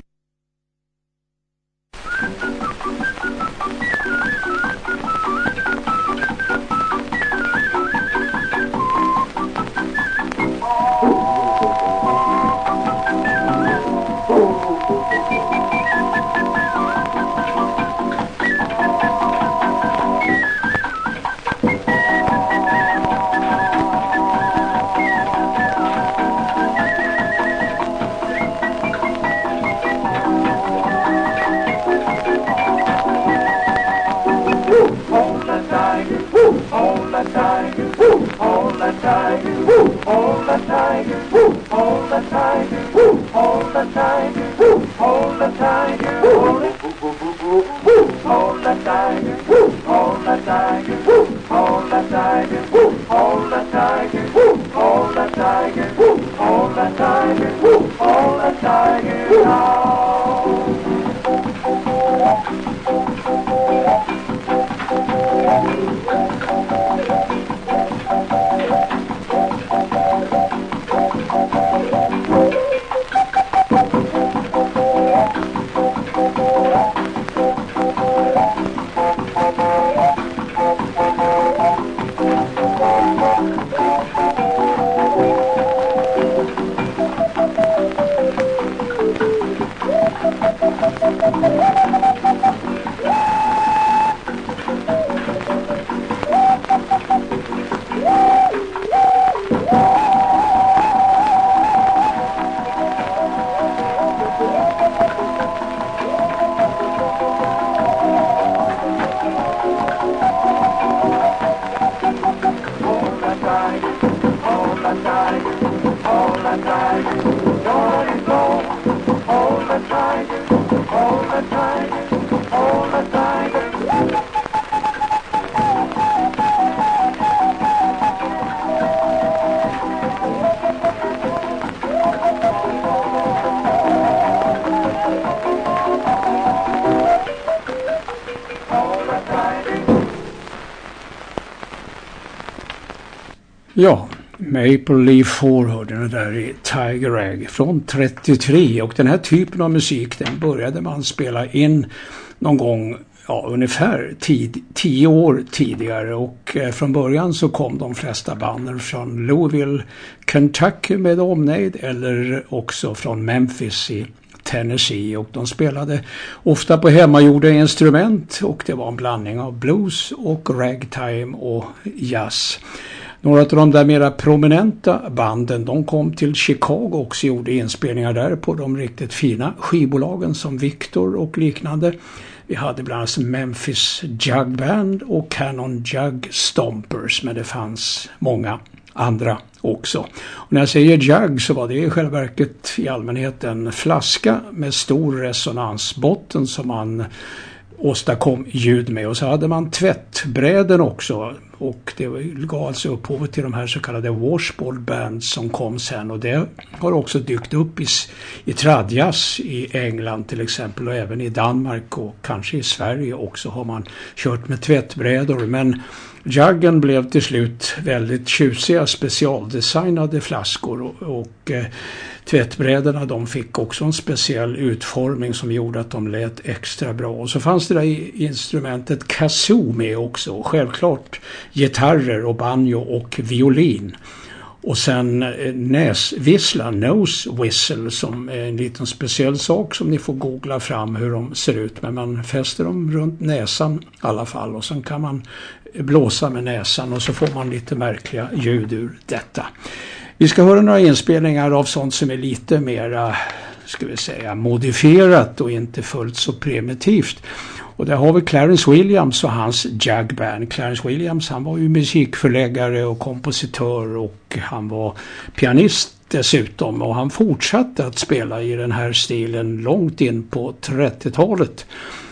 Ja, Maple Leaf Four hörde det där i Tiger Rag från trettiotre, och den här typen av musik den började man spela in någon gång, ja, ungefär tid, tio år tidigare, och eh, från början så kom de flesta banden från Louisville, Kentucky med omnejd, eller också från Memphis i Tennessee, och de spelade ofta på hemmagjorda instrument, och det var en blandning av blues och ragtime och jazz. Några av de där mera prominenta banden, de kom till Chicago också, gjorde inspelningar där på de riktigt fina skivbolagen som Victor och liknande. Vi hade bland annat Memphis Jug Band och Cannon Jug Stompers, men det fanns många andra också. Och när jag säger jug så var det i själva verket i allmänhet en flaska med stor resonansbotten som man åstadkom ljud med, och så hade man tvättbräden också, och det gav alltså upphovet till de här så kallade washboard bands som kom sen, och det har också dykt upp i, i tradjazz i England till exempel, och även i Danmark och kanske i Sverige också har man kört med tvättbrädor. Men juggen blev till slut väldigt tjusiga specialdesignade flaskor, och, och eh, tvättbrädorna de fick också en speciell utformning som gjorde att de lät extra bra. Och så fanns det där i instrumentet kazoo med också, och självklart gitarrer och banjo och violin. Och sen eh, näsvissla, nose whistle, som är en liten speciell sak som ni får googla fram hur de ser ut. Men man fäster dem runt näsan i alla fall, och sen kan man blåsa med näsan och så får man lite märkliga ljud ur detta. Vi ska höra några inspelningar av sånt som är lite mera, ska vi säga, modifierat och inte fullt så primitivt. Och där har vi Clarence Williams och hans jug band. Clarence Williams, han var ju musikförläggare och kompositör, och han var pianist dessutom, och han fortsatte att spela i den här stilen långt in på trettiotalet.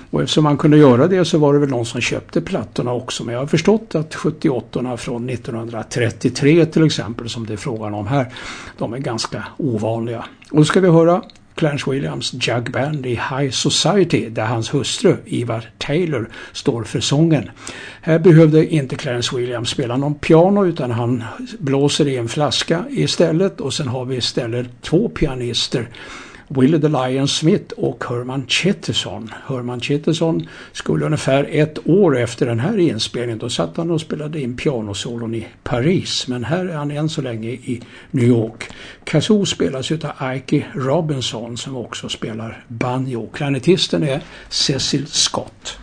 Och eftersom man kunde göra det så var det väl någon som köpte plattorna också. Men jag har förstått att sjuttioåttorna från nittonhundratrettiotre till exempel, som det är frågan om här, de är ganska ovanliga. Och då ska vi höra Clarence Williams Jug Band i High Society, där hans hustru Eva Taylor står för sången. Här behövde inte Clarence Williams spela någon piano, utan han blåser i en flaska istället, och sen har vi istället två pianister, Willie the Lion Smith och Herman Chetterson. Herman Chetterson skulle ungefär ett år efter den här inspelningen, då satt han och spelade in pianosolon i Paris, men här är han än så länge i New York. Kazoo spelas utav Ike Robinson, som också spelar banjo. Klarinettisten är Cecil Scott.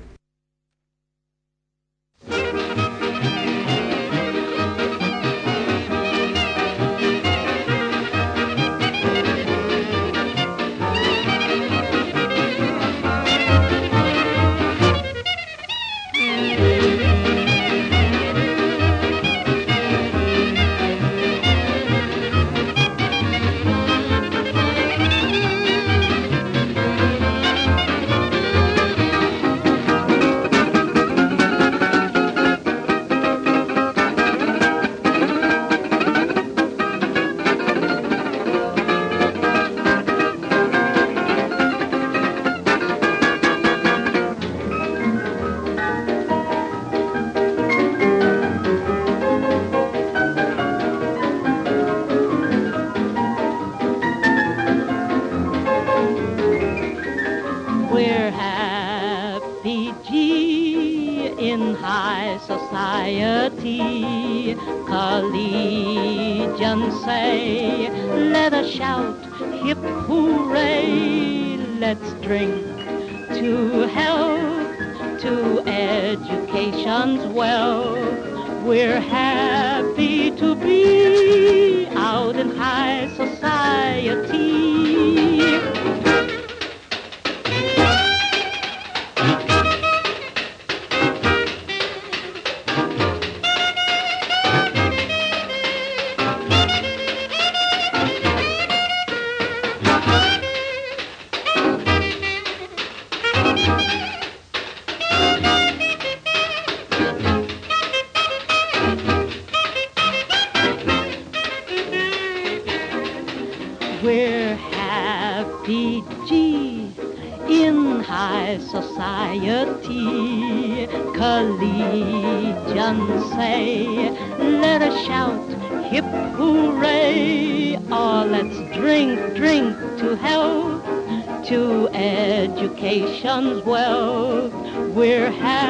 Well, we're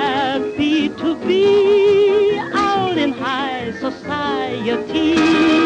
happy to be out in high society.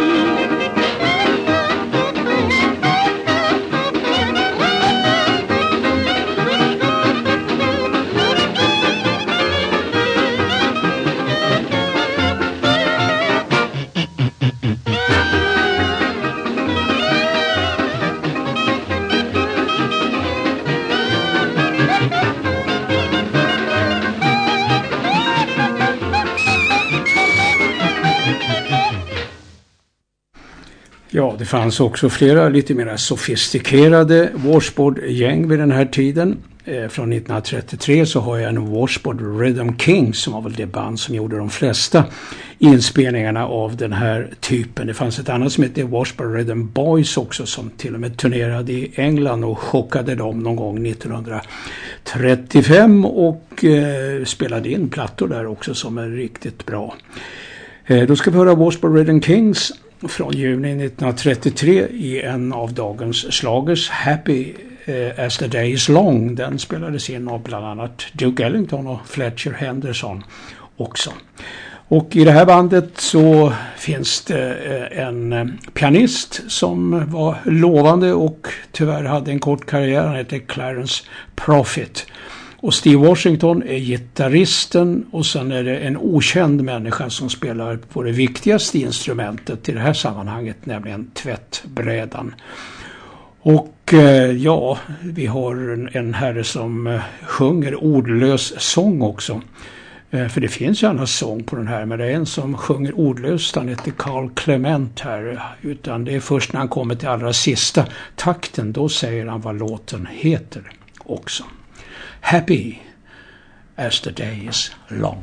Ja, det fanns också flera lite mer sofistikerade washboard-gäng vid den här tiden. Eh, från nittonhundratrettiotre så har jag en Washboard Rhythm Kings, som var väl det band som gjorde de flesta inspelningarna av den här typen. Det fanns ett annat som heter Washboard Rhythm Boys också, som till och med turnerade i England och chockade dem någon gång nittonhundratrettiofem och eh, spelade in plattor där också som är riktigt bra. Eh, då ska vi höra Washboard Rhythm Kings från juni nittonhundratrettiotre i en av dagens slagers, Happy eh, as the day is long. Den spelades in av bland annat Duke Ellington och Fletcher Henderson också. Och i det här bandet så finns det en pianist som var lovande och tyvärr hade en kort karriär. Han heter Clarence Profit. Och Steve Washington är gitarristen, och sen är det en okänd människa som spelar på det viktigaste instrumentet i det här sammanhanget, nämligen tvättbrädan. Och eh, ja, vi har en, en herre som eh, sjunger ordlös sång också. Eh, för det finns ju annars sång på den här, men det är en som sjunger ordlöst. Han heter Carl Clement här, utan det är först när han kommer till allra sista takten, då säger han vad låten heter också. Happy as the day is long.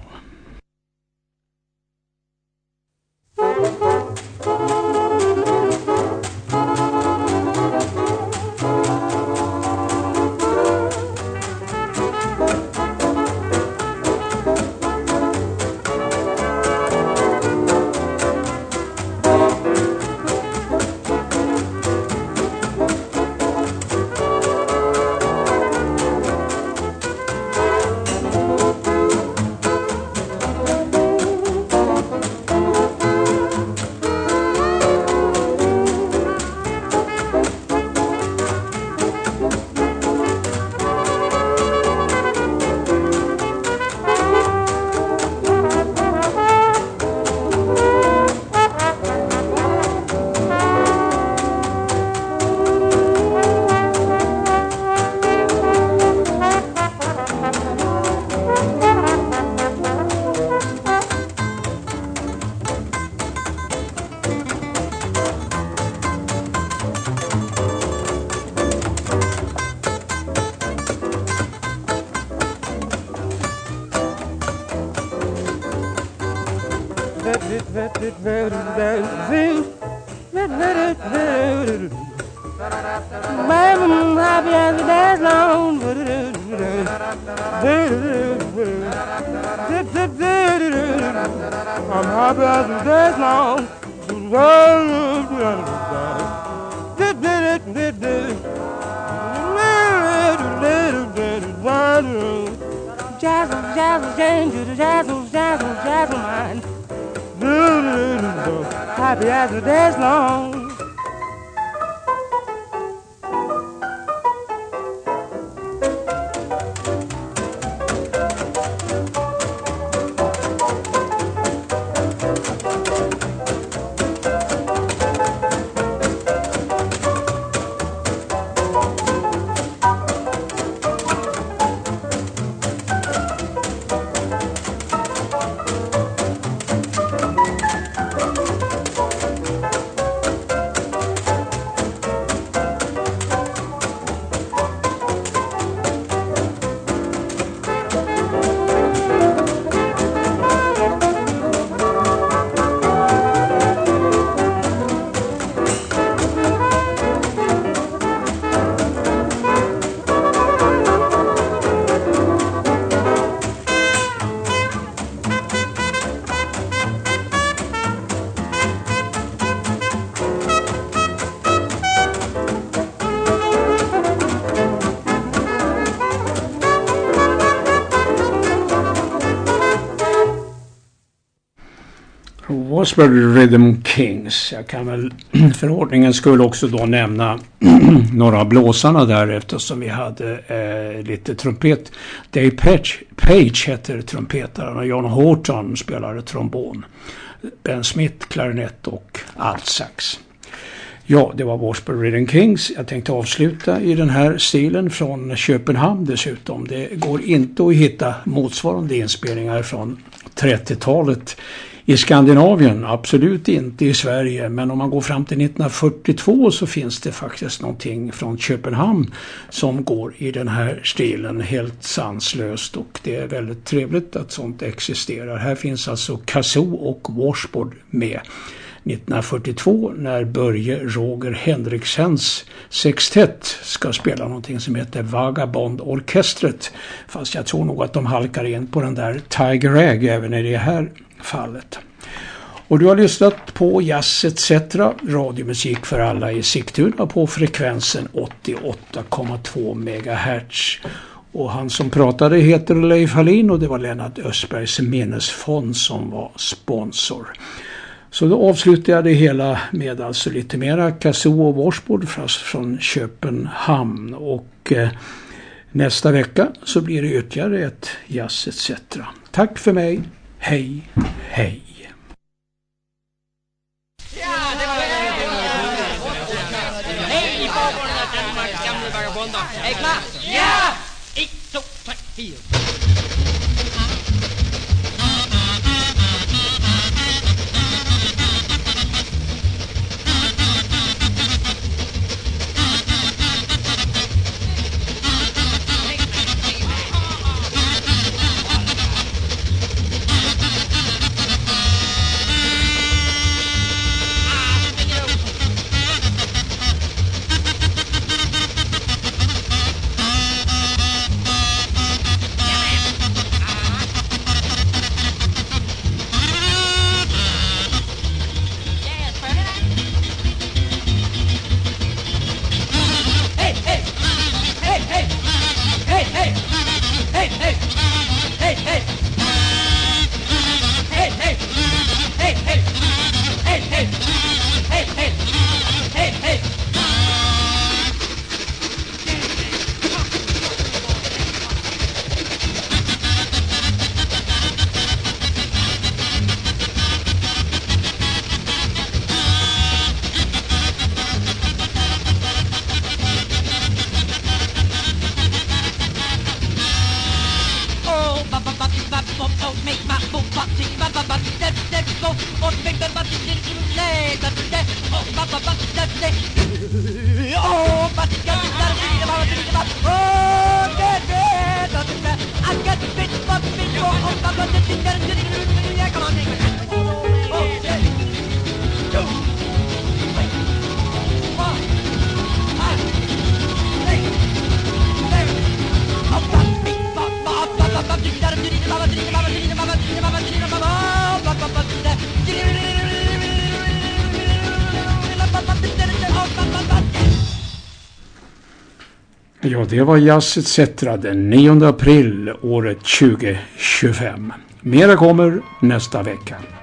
Happy as the day's long. Osbury Rhythm Kings. Jag kan väl för ordningen skulle också då nämna några blåsarna där eftersom vi hade eh, lite trumpet. Dave Page, Page heter trumpetaren och John Horton spelade trombon. Ben Smith, klarinett och altsax. Ja, det var Osbury Rhythm Kings. Jag tänkte avsluta i den här stilen från Köpenhamn dessutom. Det går inte att hitta motsvarande inspelningar från trettiotalet i Skandinavien, absolut inte i Sverige, men om man går fram till nittonhundrafyrtiotvå så finns det faktiskt någonting från Köpenhamn som går i den här stilen helt sanslöst och det är väldigt trevligt att sånt existerar. Här finns alltså kazoo och washboard med nittonhundrafyrtiotvå när Börje Roger Henriksens sextett ska spela någonting som heter Vagabond-orkestret. Fast jag tror nog att de halkar in på den där Tiger Rag även i det här fallet. Och du har lyssnat på Jazz et cetera, radiomusik för alla i Sigtuna på frekvensen åttioåtta komma två megahertz. Och han som pratade heter Leif Hallin och det var Lennart Östbergs minnesfond som var sponsor. Så då avslutar jag det hela med alltså lite mera kazoo och washboard från Köpenhamn och eh, nästa vecka så blir det ytterligare ett Jazz et cetera. Tack för mig. Hej, hej. Hej baborna, Danmarks gamla vagabonder. Är I klar? Ja! ett, två, tre, fyra. Ja, det var Jazz et cetera den nionde april året tjugo tjugofem. Mera kommer nästa vecka.